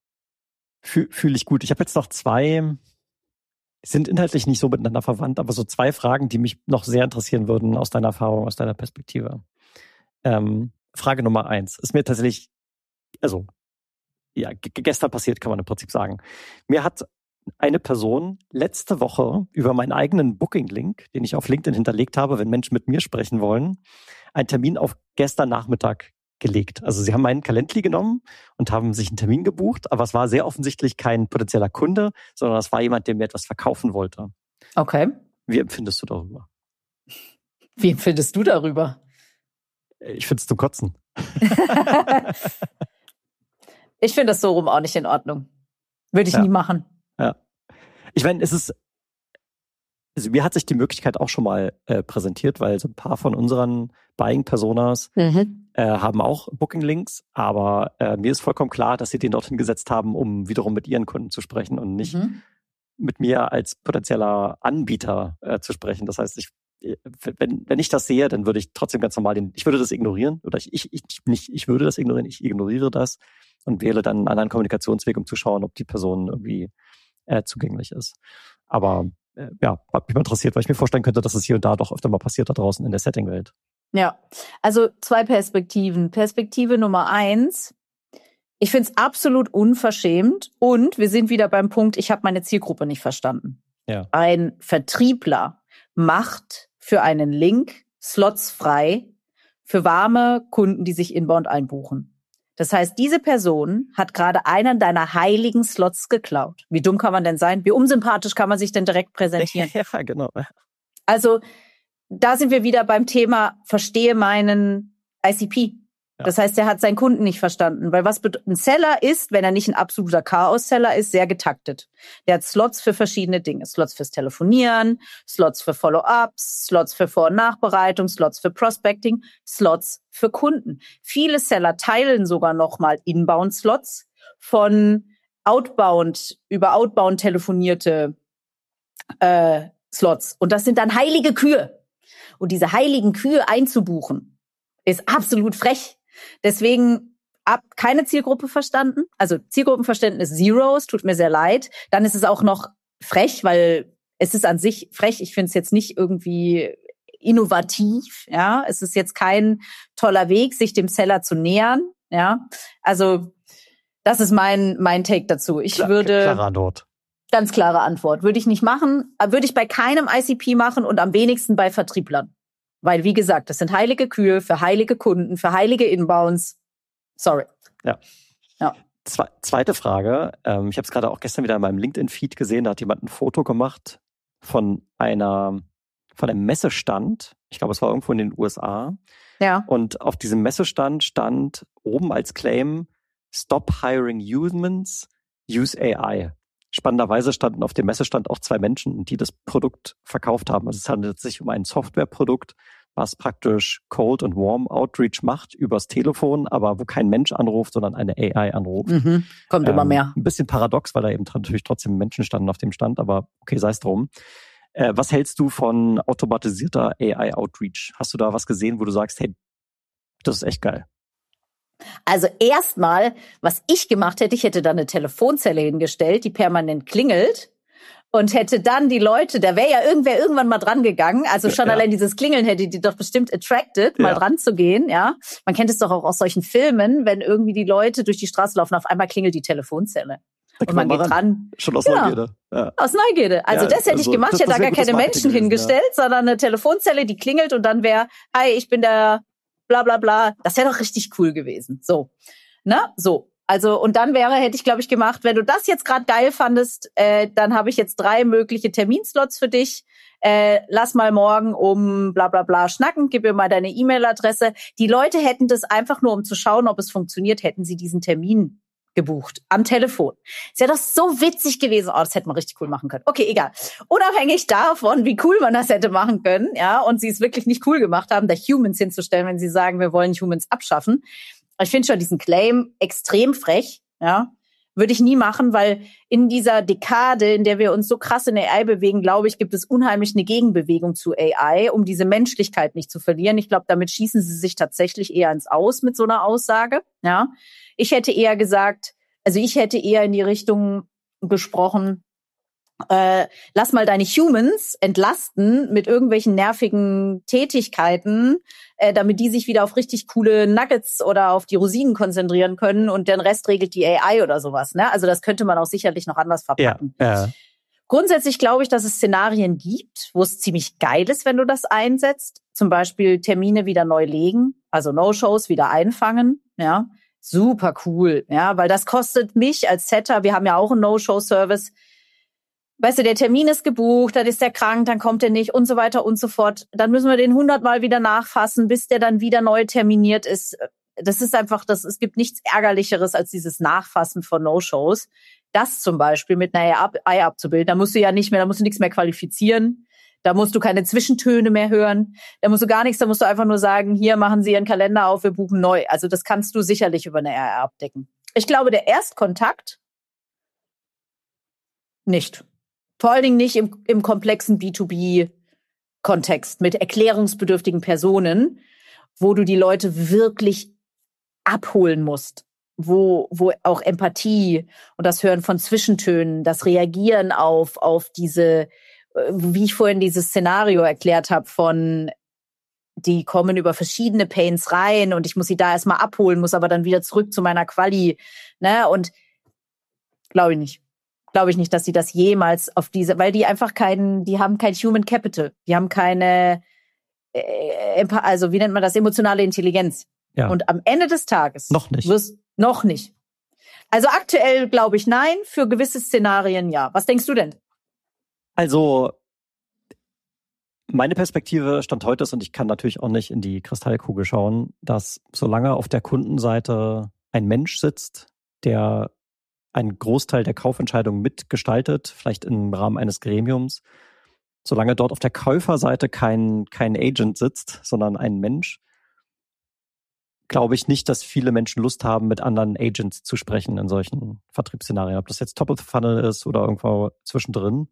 [SPEAKER 1] Fühle fühl ich gut. Ich habe jetzt noch zwei, sind inhaltlich nicht so miteinander verwandt, aber so zwei Fragen, die mich noch sehr interessieren würden aus deiner Erfahrung, aus deiner Perspektive. Ähm, Frage Nummer eins. Ist mir tatsächlich, also, ja, g- gestern passiert, kann man im Prinzip sagen. Mir hat eine Person letzte Woche über meinen eigenen Booking-Link, den ich auf LinkedIn hinterlegt habe, wenn Menschen mit mir sprechen wollen, einen Termin auf gestern Nachmittag gelegt. Also sie haben meinen Calendly genommen und haben sich einen Termin gebucht, aber es war sehr offensichtlich kein potenzieller Kunde, sondern es war jemand, der mir etwas verkaufen wollte.
[SPEAKER 2] Okay.
[SPEAKER 1] Wie empfindest du darüber?
[SPEAKER 2] Wie empfindest du darüber?
[SPEAKER 1] Ich finde es zum Kotzen.
[SPEAKER 2] Ich finde das so rum auch nicht in Ordnung. Würde ich ja. nie machen.
[SPEAKER 1] Ja. Ich meine, es ist, also mir hat sich die Möglichkeit auch schon mal äh, präsentiert, weil so ein paar von unseren Buying-Personas mhm. äh, haben auch Booking-Links, aber äh, mir ist vollkommen klar, dass sie den dorthin gesetzt haben, um wiederum mit ihren Kunden zu sprechen und nicht mhm. mit mir als potenzieller Anbieter äh, zu sprechen. Das heißt, ich, wenn, wenn ich das sehe, dann würde ich trotzdem ganz normal den, ich würde das ignorieren oder ich, ich, ich nicht, ich würde das ignorieren, ich ignoriere das und wähle dann einen anderen Kommunikationsweg, um zu schauen, ob die Person irgendwie äh, zugänglich ist. Aber äh, ja, hat mich mal interessiert, weil ich mir vorstellen könnte, dass es hier und da doch öfter mal passiert da draußen in der Setting-Welt.
[SPEAKER 2] Ja, also zwei Perspektiven. Perspektive Nummer eins, ich finde es absolut unverschämt und wir sind wieder beim Punkt, ich habe meine Zielgruppe nicht verstanden.
[SPEAKER 1] Ja.
[SPEAKER 2] Ein Vertriebler macht für einen Link Slots frei für warme Kunden, die sich inbound einbuchen. Das heißt, diese Person hat gerade einen deiner heiligen Slots geklaut. Wie dumm kann man denn sein? Wie unsympathisch kann man sich denn direkt präsentieren?
[SPEAKER 1] Ja, genau.
[SPEAKER 2] Also da sind wir wieder beim Thema, verstehe meinen I C P.
[SPEAKER 1] Ja.
[SPEAKER 2] Das heißt, er hat seinen Kunden nicht verstanden. Weil was ein Seller ist, wenn er nicht ein absoluter Chaos-Seller ist, sehr getaktet. Der hat Slots für verschiedene Dinge. Slots fürs Telefonieren, Slots für Follow-ups, Slots für Vor- und Nachbereitung, Slots für Prospecting, Slots für Kunden. Viele Seller teilen sogar nochmal Inbound-Slots von Outbound, über Outbound telefonierte äh, Slots. Und das sind dann heilige Kühe. Und diese heiligen Kühe einzubuchen, ist absolut frech. Deswegen ab keine Zielgruppe verstanden. Also Zielgruppenverständnis Zero, es tut mir sehr leid. Dann ist es auch noch frech, weil es ist an sich frech. Ich finde es jetzt nicht irgendwie innovativ. Ja, es ist jetzt kein toller Weg, sich dem Seller zu nähern. Ja, also das ist mein mein Take dazu. Ich
[SPEAKER 1] Klar,
[SPEAKER 2] würde
[SPEAKER 1] klare Antwort.
[SPEAKER 2] Ganz klare Antwort. Würde ich nicht machen. Würde ich bei keinem I C P machen und am wenigsten bei Vertrieblern. Weil, wie gesagt, das sind heilige Kühe für heilige Kunden, für heilige Inbounds. Sorry.
[SPEAKER 1] Ja.
[SPEAKER 2] ja.
[SPEAKER 1] Zwe- zweite Frage. Ähm, ich habe es gerade auch gestern wieder in meinem LinkedIn-Feed gesehen. Da hat jemand ein Foto gemacht von einer, von einem Messestand. Ich glaube, es war irgendwo in den U S A.
[SPEAKER 2] Ja.
[SPEAKER 1] Und auf diesem Messestand stand oben als Claim Stop hiring humans, use A I. Spannenderweise standen auf dem Messestand auch zwei Menschen, die das Produkt verkauft haben. Also es handelt sich um ein Softwareprodukt, was praktisch Cold und Warm Outreach macht übers Telefon, aber wo kein Mensch anruft, sondern eine A I anruft.
[SPEAKER 2] Mhm. Kommt
[SPEAKER 1] ähm,
[SPEAKER 2] immer mehr.
[SPEAKER 1] Ein bisschen paradox, weil da eben natürlich trotzdem Menschen standen auf dem Stand, aber okay, sei es drum. Äh, was hältst du von automatisierter A I Outreach? Hast du da was gesehen, wo du sagst, hey, das ist echt geil?
[SPEAKER 2] Also erstmal, was ich gemacht hätte, ich hätte da eine Telefonzelle hingestellt, die permanent klingelt und hätte dann die Leute, da wäre ja irgendwer irgendwann mal dran gegangen, also schon
[SPEAKER 1] ja.
[SPEAKER 2] allein dieses Klingeln hätte die doch bestimmt attracted, mal
[SPEAKER 1] ja.
[SPEAKER 2] dran zu gehen, ja. Man kennt es doch auch aus solchen Filmen, wenn irgendwie die Leute durch die Straße laufen, auf einmal klingelt die Telefonzelle. Und man geht dran.
[SPEAKER 1] Schon aus
[SPEAKER 2] genau.
[SPEAKER 1] Neugierde. Ja.
[SPEAKER 2] Aus Neugierde. Also
[SPEAKER 1] ja,
[SPEAKER 2] das hätte
[SPEAKER 1] also,
[SPEAKER 2] ich gemacht, ich hätte da gar keine Menschen gewesen, hingestellt, ja. sondern eine Telefonzelle, die klingelt und dann wäre, hi, ich bin der bla bla bla. Das wäre doch richtig cool gewesen. So. Ne? So. Also, und dann wäre, hätte ich, glaube ich, gemacht, wenn du das jetzt gerade geil fandest, äh, dann habe ich jetzt drei mögliche Terminslots für dich. Äh, lass mal morgen um bla bla bla schnacken, gib mir mal deine E-Mail-Adresse. Die Leute hätten das einfach nur, um zu schauen, ob es funktioniert, hätten sie diesen Termin gebucht am Telefon. Ist ja doch so witzig gewesen. Oh, das hätte man richtig cool machen können. Okay, egal. Unabhängig davon, wie cool man das hätte machen können, ja, und sie es wirklich nicht cool gemacht haben, da Humans hinzustellen, wenn sie sagen, wir wollen Humans abschaffen. Ich finde schon diesen Claim extrem frech, ja. Würde ich nie machen, weil in dieser Dekade, in der wir uns so krass in A I bewegen, glaube ich, gibt es unheimlich eine Gegenbewegung zu A I, um diese Menschlichkeit nicht zu verlieren. Ich glaube, damit schießen sie sich tatsächlich eher ins Aus mit so einer Aussage, ja. Ich hätte eher gesagt, also ich hätte eher in die Richtung gesprochen, äh, lass mal deine Humans entlasten mit irgendwelchen nervigen Tätigkeiten, äh, damit die sich wieder auf richtig coole Nuggets oder auf die Rosinen konzentrieren können und den Rest regelt die A I oder sowas. Ne? Also das könnte man auch sicherlich noch anders verpacken.
[SPEAKER 1] Ja, ja.
[SPEAKER 2] Grundsätzlich glaube ich, dass es Szenarien gibt, wo es ziemlich geil ist, wenn du das einsetzt. Zum Beispiel Termine wieder neu legen, also No-Shows wieder einfangen, ja. Super cool, ja, weil das kostet mich als Setter, wir haben ja auch einen No-Show-Service. Weißt du, der Termin ist gebucht, dann ist der krank, dann kommt er nicht und so weiter und so fort. Dann müssen wir den hundertmal wieder nachfassen, bis der dann wieder neu terminiert ist. Das ist einfach, das, es gibt nichts Ärgerlicheres als dieses Nachfassen von No-Shows. Das zum Beispiel mit einer A I abzubilden, da musst du ja nicht mehr, da musst du nichts mehr qualifizieren. Da musst du keine Zwischentöne mehr hören. Da musst du gar nichts, da musst du einfach nur sagen, hier machen Sie Ihren Kalender auf, wir buchen neu. Also das kannst du sicherlich über eine A I abdecken. Ich glaube, der Erstkontakt nicht. Vor allen Dingen nicht im, im komplexen B zwei B-Kontext mit erklärungsbedürftigen Personen, wo du die Leute wirklich abholen musst. Wo, wo auch Empathie und das Hören von Zwischentönen, das Reagieren auf, auf diese, wie ich vorhin dieses Szenario erklärt habe, von die kommen über verschiedene Pains rein und ich muss sie da erstmal abholen, muss aber dann wieder zurück zu meiner Quali. Ne? Und glaube ich nicht. Glaube ich nicht, dass sie das jemals auf diese, weil die einfach keinen, die haben kein Human Capital, die haben keine, äh, also wie nennt man das, emotionale Intelligenz. Ja. Und am Ende des Tages
[SPEAKER 1] noch nicht.
[SPEAKER 2] Wirst, noch nicht. Also aktuell glaube ich nein, für gewisse Szenarien ja. Was denkst du denn?
[SPEAKER 1] Also Meine Perspektive Stand heute ist, und ich kann natürlich auch nicht in die Kristallkugel schauen, dass solange auf der Kundenseite ein Mensch sitzt, der einen Großteil der Kaufentscheidung mitgestaltet, vielleicht im Rahmen eines Gremiums, solange dort auf der Käuferseite kein, kein Agent sitzt, sondern ein Mensch, glaube ich nicht, dass viele Menschen Lust haben, mit anderen Agents zu sprechen in solchen Vertriebsszenarien. Ob das jetzt Top of the Funnel ist oder irgendwo zwischendrin.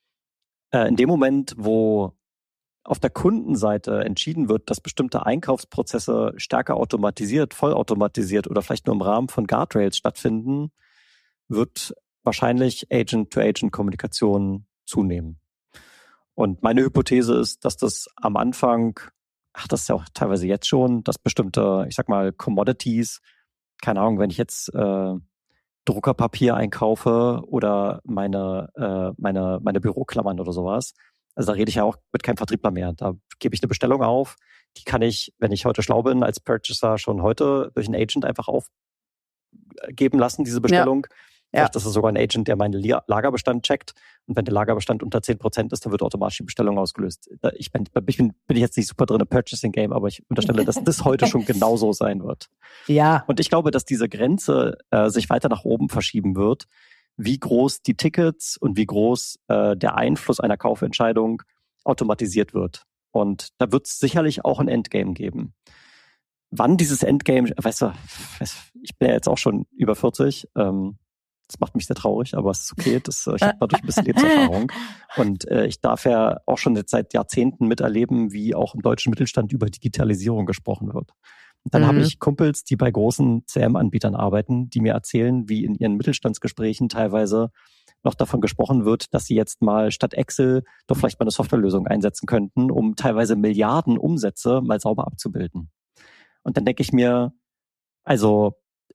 [SPEAKER 1] Äh, in dem Moment, wo auf der Kundenseite entschieden wird, dass bestimmte Einkaufsprozesse stärker automatisiert, vollautomatisiert oder vielleicht nur im Rahmen von Guardrails stattfinden, wird wahrscheinlich Agent-to-Agent-Kommunikation zunehmen. Und meine Hypothese ist, dass das am Anfang, ach, das ist ja auch teilweise jetzt schon, dass bestimmte, ich sag mal, Commodities, keine Ahnung, wenn ich jetzt äh, Druckerpapier einkaufe oder meine, äh, meine, meine Büroklammern oder sowas, also da rede ich ja auch mit keinem Vertriebler mehr. Da gebe ich eine Bestellung auf, die kann ich, wenn ich heute schlau bin, als Purchaser schon heute durch einen Agent einfach aufgeben lassen, diese Bestellung. Ja. Vielleicht ist es sogar ein Agent, der meinen Lagerbestand checkt. Und wenn der Lagerbestand unter zehn Prozent ist, dann wird automatisch die Bestellung ausgelöst. Ich bin, ich bin, bin jetzt nicht super drin im Purchasing-Game, aber ich unterstelle, dass das heute schon genauso sein wird.
[SPEAKER 2] Ja.
[SPEAKER 1] Und ich glaube, dass diese Grenze äh, sich weiter nach oben verschieben wird, wie groß die Tickets und wie groß äh, der Einfluss einer Kaufentscheidung automatisiert wird. Und da wird es sicherlich auch ein Endgame geben. Wann dieses Endgame, weißt du, ich bin ja jetzt auch schon über vierzig, ähm, das macht mich sehr traurig, aber es ist okay. Das, ich habe dadurch ein bisschen Lebenserfahrung. Und äh, ich darf ja auch schon jetzt seit Jahrzehnten miterleben, wie auch im deutschen Mittelstand über Digitalisierung gesprochen wird. Und dann mhm. habe ich Kumpels, die bei großen C M-Anbietern arbeiten, die mir erzählen, wie in ihren Mittelstandsgesprächen teilweise noch davon gesprochen wird, dass sie jetzt mal statt Excel doch vielleicht mal eine Softwarelösung einsetzen könnten, um teilweise Milliarden Umsätze mal sauber abzubilden. Und dann denke ich mir, also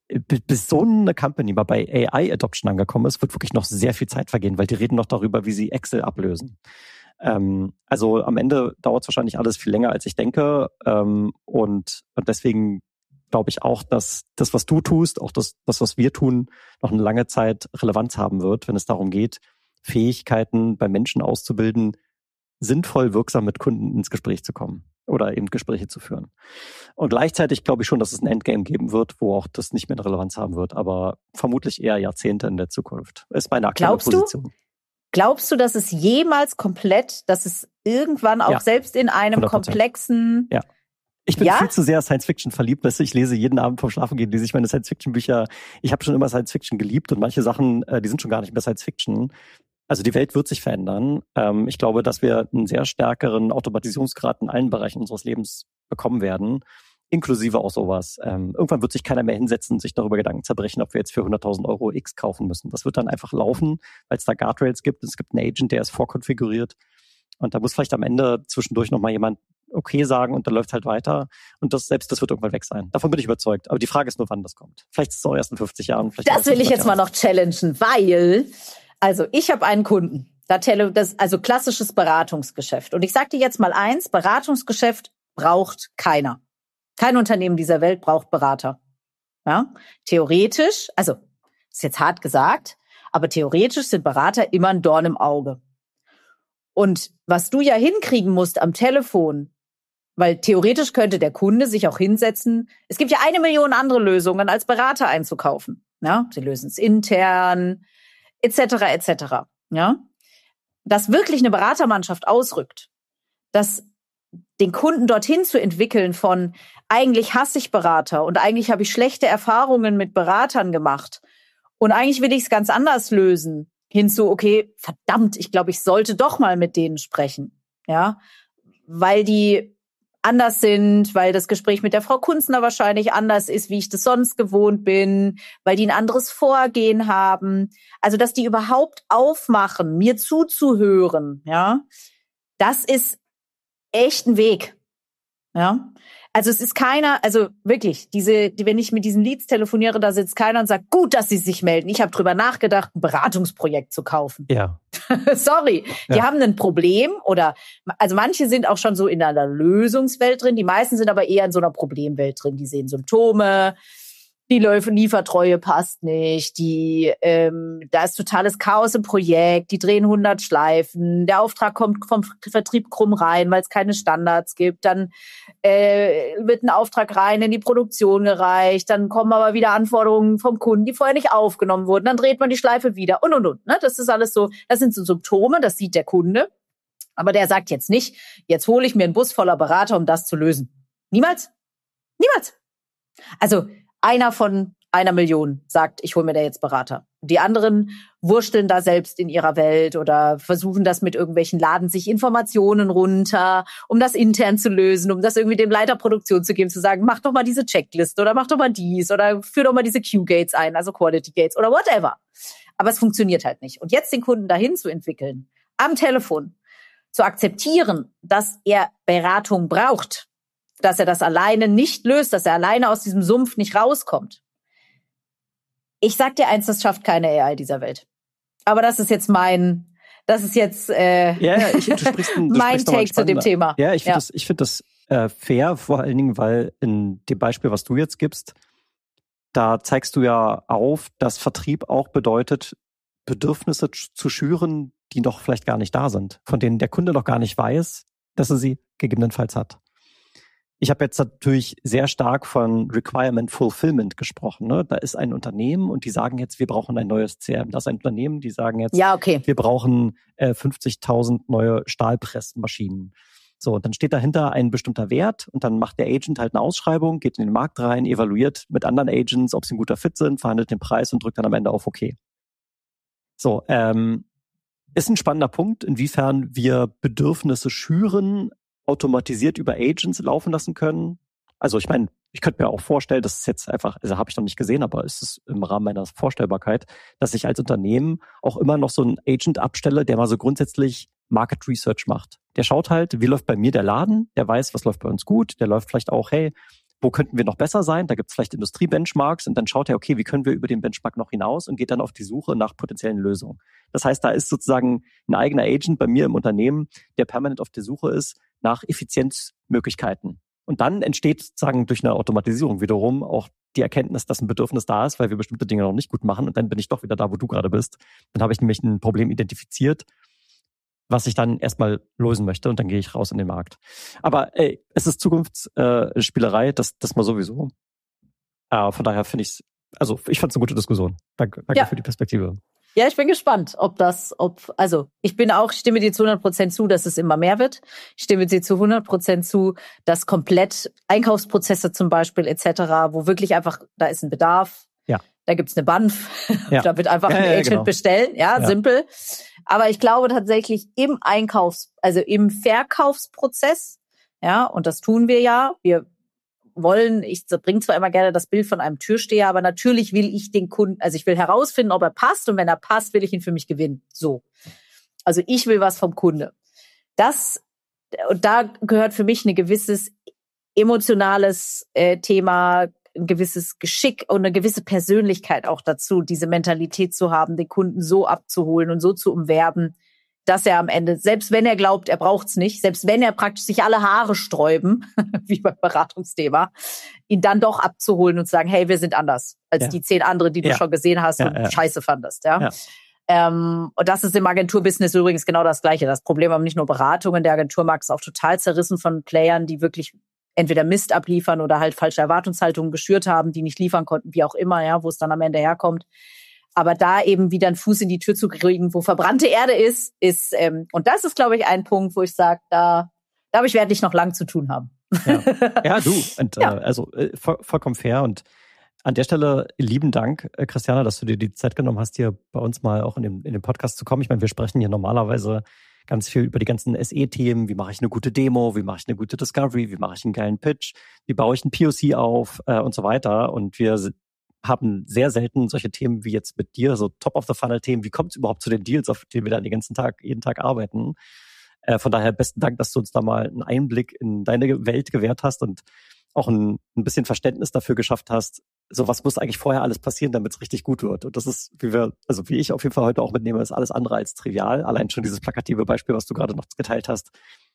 [SPEAKER 1] bis so eine Company mal bei A I-Adoption angekommen ist, wird wirklich noch sehr viel Zeit vergehen, weil die reden noch darüber, wie sie Excel ablösen. Ähm, also am Ende dauert es wahrscheinlich alles viel länger, als ich denke. Ähm, und, und deswegen glaube ich auch, dass das, was du tust, auch das, das, was wir tun, noch eine lange Zeit Relevanz haben wird, wenn es darum geht, Fähigkeiten bei Menschen auszubilden, sinnvoll wirksam mit Kunden ins Gespräch zu kommen oder eben Gespräche zu führen. Und gleichzeitig glaube ich schon, dass es ein Endgame geben wird, wo auch das nicht mehr eine Relevanz haben wird, aber vermutlich eher Jahrzehnte in der Zukunft. Ist meine aktuelle
[SPEAKER 2] Glaubst
[SPEAKER 1] Position.
[SPEAKER 2] Du? Glaubst du, dass es jemals komplett, dass es irgendwann auch ja, selbst in einem hundert Prozent komplexen...
[SPEAKER 1] Ja. Ich bin
[SPEAKER 2] ja?
[SPEAKER 1] viel zu sehr Science-Fiction verliebt. Weißt du, ich lese jeden Abend vorm Schlafengehen, lese ich meine Science-Fiction-Bücher. Ich habe schon immer Science-Fiction geliebt und manche Sachen, äh, die sind schon gar nicht mehr Science-Fiction. Also die Welt wird sich verändern. Ähm, ich glaube, dass wir einen sehr stärkeren Automatisierungsgrad in allen Bereichen unseres Lebens bekommen werden, inklusive auch sowas. Ähm, irgendwann wird sich keiner mehr hinsetzen und sich darüber Gedanken zerbrechen, ob wir jetzt für hunderttausend Euro X kaufen müssen. Das wird dann einfach laufen, weil es da Guardrails gibt. Es gibt einen Agent, der ist vorkonfiguriert. Und da muss vielleicht am Ende zwischendurch nochmal jemand okay sagen und dann läuft halt weiter. Und das selbst das wird irgendwann weg sein. Davon bin ich überzeugt. Aber die Frage ist nur, wann das kommt. Vielleicht ist es auch erst in fünfzig Jahren. Vielleicht
[SPEAKER 2] das will ich jetzt Jahren. mal noch challengen, weil, also ich habe einen Kunden, da tele, das, also klassisches Beratungsgeschäft. Und ich sage dir jetzt mal eins, Beratungsgeschäft braucht keiner. Kein Unternehmen dieser Welt braucht Berater. Ja? Theoretisch, also ist jetzt hart gesagt, aber theoretisch sind Berater immer ein Dorn im Auge. Und was du ja hinkriegen musst am Telefon, weil theoretisch könnte der Kunde sich auch hinsetzen, es gibt ja eine Million andere Lösungen, als Berater einzukaufen. Ja? Sie lösen es intern, et cetera, et cetera. Ja? Dass wirklich eine Beratermannschaft ausrückt, dass den Kunden dorthin zu entwickeln von eigentlich hasse ich Berater und eigentlich habe ich schlechte Erfahrungen mit Beratern gemacht und eigentlich will ich es ganz anders lösen, hinzu, okay, verdammt, ich glaube, ich sollte doch mal mit denen sprechen, ja, weil die anders sind, weil das Gespräch mit der Frau Kunzner wahrscheinlich anders ist, wie ich das sonst gewohnt bin, weil die ein anderes Vorgehen haben, also dass die überhaupt aufmachen, mir zuzuhören, ja, das ist echt ein Weg, ja. Also es ist keiner, also wirklich, diese, die, wenn ich mit diesen Leads telefoniere, da sitzt keiner und sagt, gut, dass sie sich melden. Ich habe drüber nachgedacht, ein Beratungsprojekt zu kaufen.
[SPEAKER 1] Ja.
[SPEAKER 2] Sorry, ja. Die haben ein Problem oder, also manche sind auch schon so in einer Lösungswelt drin, die meisten sind aber eher in so einer Problemwelt drin. Die sehen Symptome, die Liefertreue passt nicht, die ähm, da ist totales Chaos im Projekt, die drehen hundert Schleifen, der Auftrag kommt vom Vertrieb krumm rein, weil es keine Standards gibt, dann äh, wird ein Auftrag rein in die Produktion gereicht, dann kommen aber wieder Anforderungen vom Kunden, die vorher nicht aufgenommen wurden, dann dreht man die Schleife wieder und und und. Ne? Das ist alles so, das sind so Symptome, das sieht der Kunde, aber der sagt jetzt nicht, jetzt hole ich mir einen Bus voller Berater, um das zu lösen. Niemals. Niemals. Also einer von einer Million sagt, ich hole mir da jetzt Berater. Die anderen wursteln da selbst in ihrer Welt oder versuchen das mit irgendwelchen, laden sich Informationen runter, um das intern zu lösen, um das irgendwie dem Leiter Produktion zu geben, zu sagen, mach doch mal diese Checkliste oder mach doch mal dies oder führ doch mal diese Q-Gates ein, also Quality Gates oder whatever. Aber es funktioniert halt nicht. Und jetzt den Kunden dahin zu entwickeln, am Telefon zu akzeptieren, dass er Beratung braucht, dass er das alleine nicht löst, dass er alleine aus diesem Sumpf nicht rauskommt. Ich sag dir eins, das schafft keine A I dieser Welt. Aber das ist jetzt mein, das ist jetzt äh,
[SPEAKER 1] ja, ja, ich, du sprichst, du
[SPEAKER 2] mein
[SPEAKER 1] sprichst
[SPEAKER 2] Take zu dem Thema.
[SPEAKER 1] Ja, ich finde
[SPEAKER 2] ja.
[SPEAKER 1] das, ich finde das äh, fair, vor allen Dingen, weil in dem Beispiel, was du jetzt gibst, da zeigst du ja auf, dass Vertrieb auch bedeutet, Bedürfnisse zu schüren, die noch vielleicht gar nicht da sind, von denen der Kunde noch gar nicht weiß, dass er sie gegebenenfalls hat. Ich habe jetzt natürlich sehr stark von Requirement Fulfillment gesprochen. Ne? Da ist ein Unternehmen und die sagen jetzt, wir brauchen ein neues C R M. Das ist ein Unternehmen, die sagen jetzt,
[SPEAKER 2] ja, okay.
[SPEAKER 1] wir brauchen äh, fünfzigtausend neue Stahlpressmaschinen. So, und dann steht dahinter ein bestimmter Wert und dann macht der Agent halt eine Ausschreibung, geht in den Markt rein, evaluiert mit anderen Agents, ob sie ein guter Fit sind, verhandelt den Preis und drückt dann am Ende auf OK. So, ähm, ist ein spannender Punkt, inwiefern wir Bedürfnisse schüren, automatisiert über Agents laufen lassen können. Also ich meine, ich könnte mir auch vorstellen, das ist jetzt einfach, also habe ich noch nicht gesehen, aber ist es im Rahmen meiner Vorstellbarkeit, dass ich als Unternehmen auch immer noch so einen Agent abstelle, der mal so grundsätzlich Market Research macht. Der schaut halt, wie läuft bei mir der Laden, der weiß, was läuft bei uns gut, der läuft vielleicht auch, hey, wo könnten wir noch besser sein? Da gibt es vielleicht Industrie-Benchmarks und dann schaut er, okay, wie können wir über den Benchmark noch hinaus und geht dann auf die Suche nach potenziellen Lösungen. Das heißt, da ist sozusagen ein eigener Agent bei mir im Unternehmen, der permanent auf der Suche ist nach Effizienzmöglichkeiten. Und dann entsteht sozusagen durch eine Automatisierung wiederum auch die Erkenntnis, dass ein Bedürfnis da ist, weil wir bestimmte Dinge noch nicht gut machen und dann bin ich doch wieder da, wo du gerade bist. Dann habe ich nämlich ein Problem identifiziert, was ich dann erstmal lösen möchte und dann gehe ich raus in den Markt. Aber ey, es ist Zukunftsspielerei, äh, das, das mal sowieso. Äh, von daher finde ich es, also ich fand es eine gute Diskussion. Danke, danke ja. für die Perspektive.
[SPEAKER 2] Ja, ich bin gespannt, ob das, ob, also ich bin auch, ich stimme dir zu hundert Prozent zu, dass es immer mehr wird. Ich stimme dir zu hundert Prozent zu, dass komplett Einkaufsprozesse zum Beispiel et cetera, wo wirklich einfach, da ist ein Bedarf,
[SPEAKER 1] ja.
[SPEAKER 2] da gibt's eine B A N F,
[SPEAKER 1] ja.
[SPEAKER 2] da wird einfach
[SPEAKER 1] ja,
[SPEAKER 2] ein
[SPEAKER 1] ja,
[SPEAKER 2] Agent
[SPEAKER 1] genau.
[SPEAKER 2] bestellen, ja, ja, simpel. Aber ich glaube tatsächlich im Einkaufs-, also im Verkaufsprozess, ja, und das tun wir ja, wir wollen, ich bringe zwar immer gerne das Bild von einem Türsteher, aber natürlich will ich den Kunden, also ich will herausfinden, ob er passt und wenn er passt, will ich ihn für mich gewinnen. So. Also ich will was vom Kunde. Das, und da gehört für mich ein gewisses emotionales äh, Thema, ein gewisses Geschick und eine gewisse Persönlichkeit auch dazu, diese Mentalität zu haben, den Kunden so abzuholen und so zu umwerben, dass er am Ende, selbst wenn er glaubt, er braucht's nicht, selbst wenn er praktisch sich alle Haare sträuben, wie beim Beratungsthema, ihn dann doch abzuholen und zu sagen, hey, wir sind anders als ja. die zehn andere, die du ja. schon gesehen hast ja, und ja. scheiße fandest. Ja. ja. Ähm, und das ist im Agenturbusiness übrigens genau das Gleiche. Das Problem haben nicht nur Beratungen, der Agenturmarkt ist auch total zerrissen von Playern, die wirklich entweder Mist abliefern oder halt falsche Erwartungshaltungen geschürt haben, die nicht liefern konnten, wie auch immer, ja, wo es dann am Ende herkommt. Aber da eben wieder einen Fuß in die Tür zu kriegen, wo verbrannte Erde ist, ist, ähm, und das ist, glaube ich, ein Punkt, wo ich sage, da, da habe ich werde ich noch lang zu tun haben.
[SPEAKER 1] Ja, ja du, und, ja. Äh, also äh, voll, vollkommen fair. Und an der Stelle lieben Dank, äh, Christiana, dass du dir die Zeit genommen hast, hier bei uns mal auch in den, in den Podcast zu kommen. Ich meine, wir sprechen hier normalerweise ganz viel über die ganzen S E-Themen. Wie mache ich eine gute Demo? Wie mache ich eine gute Discovery? Wie mache ich einen geilen Pitch? Wie baue ich einen P O C auf? Äh, und so weiter. Und wir haben sehr selten solche Themen wie jetzt mit dir, so Top-of-the-Funnel-Themen. Wie kommt es überhaupt zu den Deals, auf denen wir dann den ganzen Tag, jeden Tag arbeiten? Äh, von daher besten Dank, dass du uns da mal einen Einblick in deine Welt gewährt hast und auch ein, ein bisschen Verständnis dafür geschafft hast, so was muss eigentlich vorher alles passieren, damit es richtig gut wird. Und das ist, wie wir, also wie ich auf jeden Fall heute auch mitnehme, ist alles andere als trivial. Allein schon dieses plakative Beispiel, was du gerade noch geteilt hast,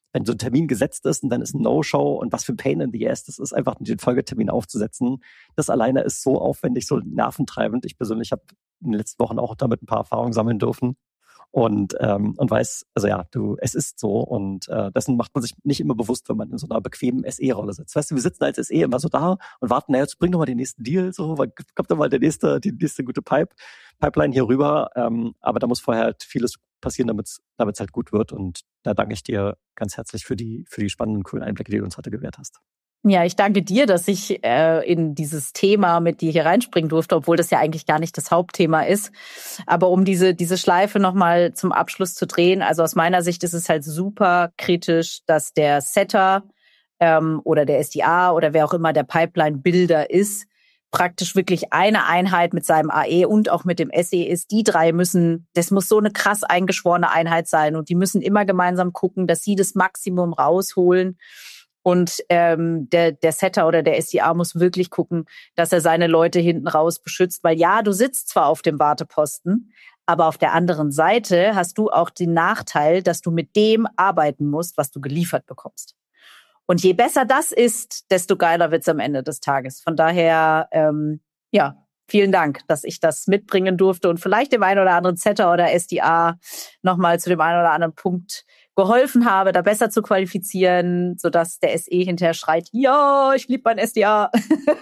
[SPEAKER 1] wenn so ein Termin gesetzt ist und dann ist ein No-Show und was für ein Pain in the ass das ist, einfach den Folgetermin aufzusetzen. Das alleine ist so aufwendig, so nerventreibend. Ich persönlich habe in den letzten Wochen auch damit ein paar Erfahrungen sammeln dürfen. Und ähm, und weiß, also ja, du, es ist so und äh, dessen macht man sich nicht immer bewusst, wenn man in so einer bequemen S E-Rolle sitzt. Weißt du, wir sitzen als S E immer so da und warten, naja, jetzt bring doch mal den nächsten Deal, so, kommt doch mal der nächste, die nächste gute Pipe, Pipeline hier rüber. Ähm, aber da muss vorher halt vieles passieren, damit es damit es halt gut wird. Und da danke ich dir ganz herzlich für die für die spannenden, coolen Einblicke, die du uns heute gewährt hast.
[SPEAKER 2] Ja, ich danke dir, dass ich äh, in dieses Thema mit dir hier reinspringen durfte, obwohl das ja eigentlich gar nicht das Hauptthema ist. Aber um diese diese Schleife nochmal zum Abschluss zu drehen, also aus meiner Sicht ist es halt super kritisch, dass der Setter ähm, oder der S D A oder wer auch immer der Pipeline-Builder ist, praktisch wirklich eine Einheit mit seinem A E und auch mit dem S E ist. Die drei müssen, das muss so eine krass eingeschworene Einheit sein und die müssen immer gemeinsam gucken, dass sie das Maximum rausholen. Und ähm, der, der Setter oder der S D A muss wirklich gucken, dass er seine Leute hinten raus beschützt. Weil ja, du sitzt zwar auf dem Warteposten, aber auf der anderen Seite hast du auch den Nachteil, dass du mit dem arbeiten musst, was du geliefert bekommst. Und je besser das ist, desto geiler wird's am Ende des Tages. Von daher, ähm, ja, vielen Dank, dass ich das mitbringen durfte und vielleicht dem einen oder anderen Setter oder S D A nochmal zu dem einen oder anderen Punkt geholfen habe, da besser zu qualifizieren, sodass der S E hinterher schreit, ja, ich liebe meinen S D A.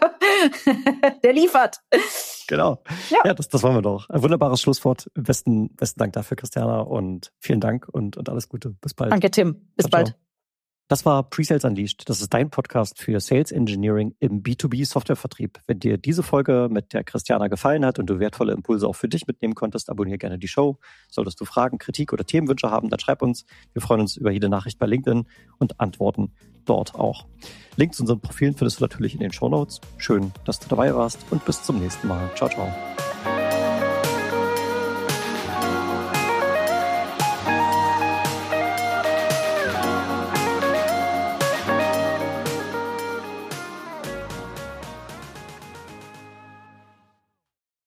[SPEAKER 2] Der liefert.
[SPEAKER 1] Genau. Ja, ja das, das wollen wir doch. Ein wunderbares Schlusswort. Besten, besten Dank dafür, Christiana, und vielen Dank und, und alles Gute. Bis bald.
[SPEAKER 2] Danke, Tim. Bis ciao, bald. Ciao.
[SPEAKER 1] Das war Pre-Sales Unleashed. Das ist dein Podcast für Sales Engineering im B zwei B Softwarevertrieb. Wenn dir diese Folge mit der Christiana gefallen hat und du wertvolle Impulse auch für dich mitnehmen konntest, abonniere gerne die Show. Solltest du Fragen, Kritik oder Themenwünsche haben, dann schreib uns. Wir freuen uns über jede Nachricht bei LinkedIn und antworten dort auch. Link zu unseren Profilen findest du natürlich in den Shownotes. Schön, dass du dabei warst und bis zum nächsten Mal. Ciao, ciao.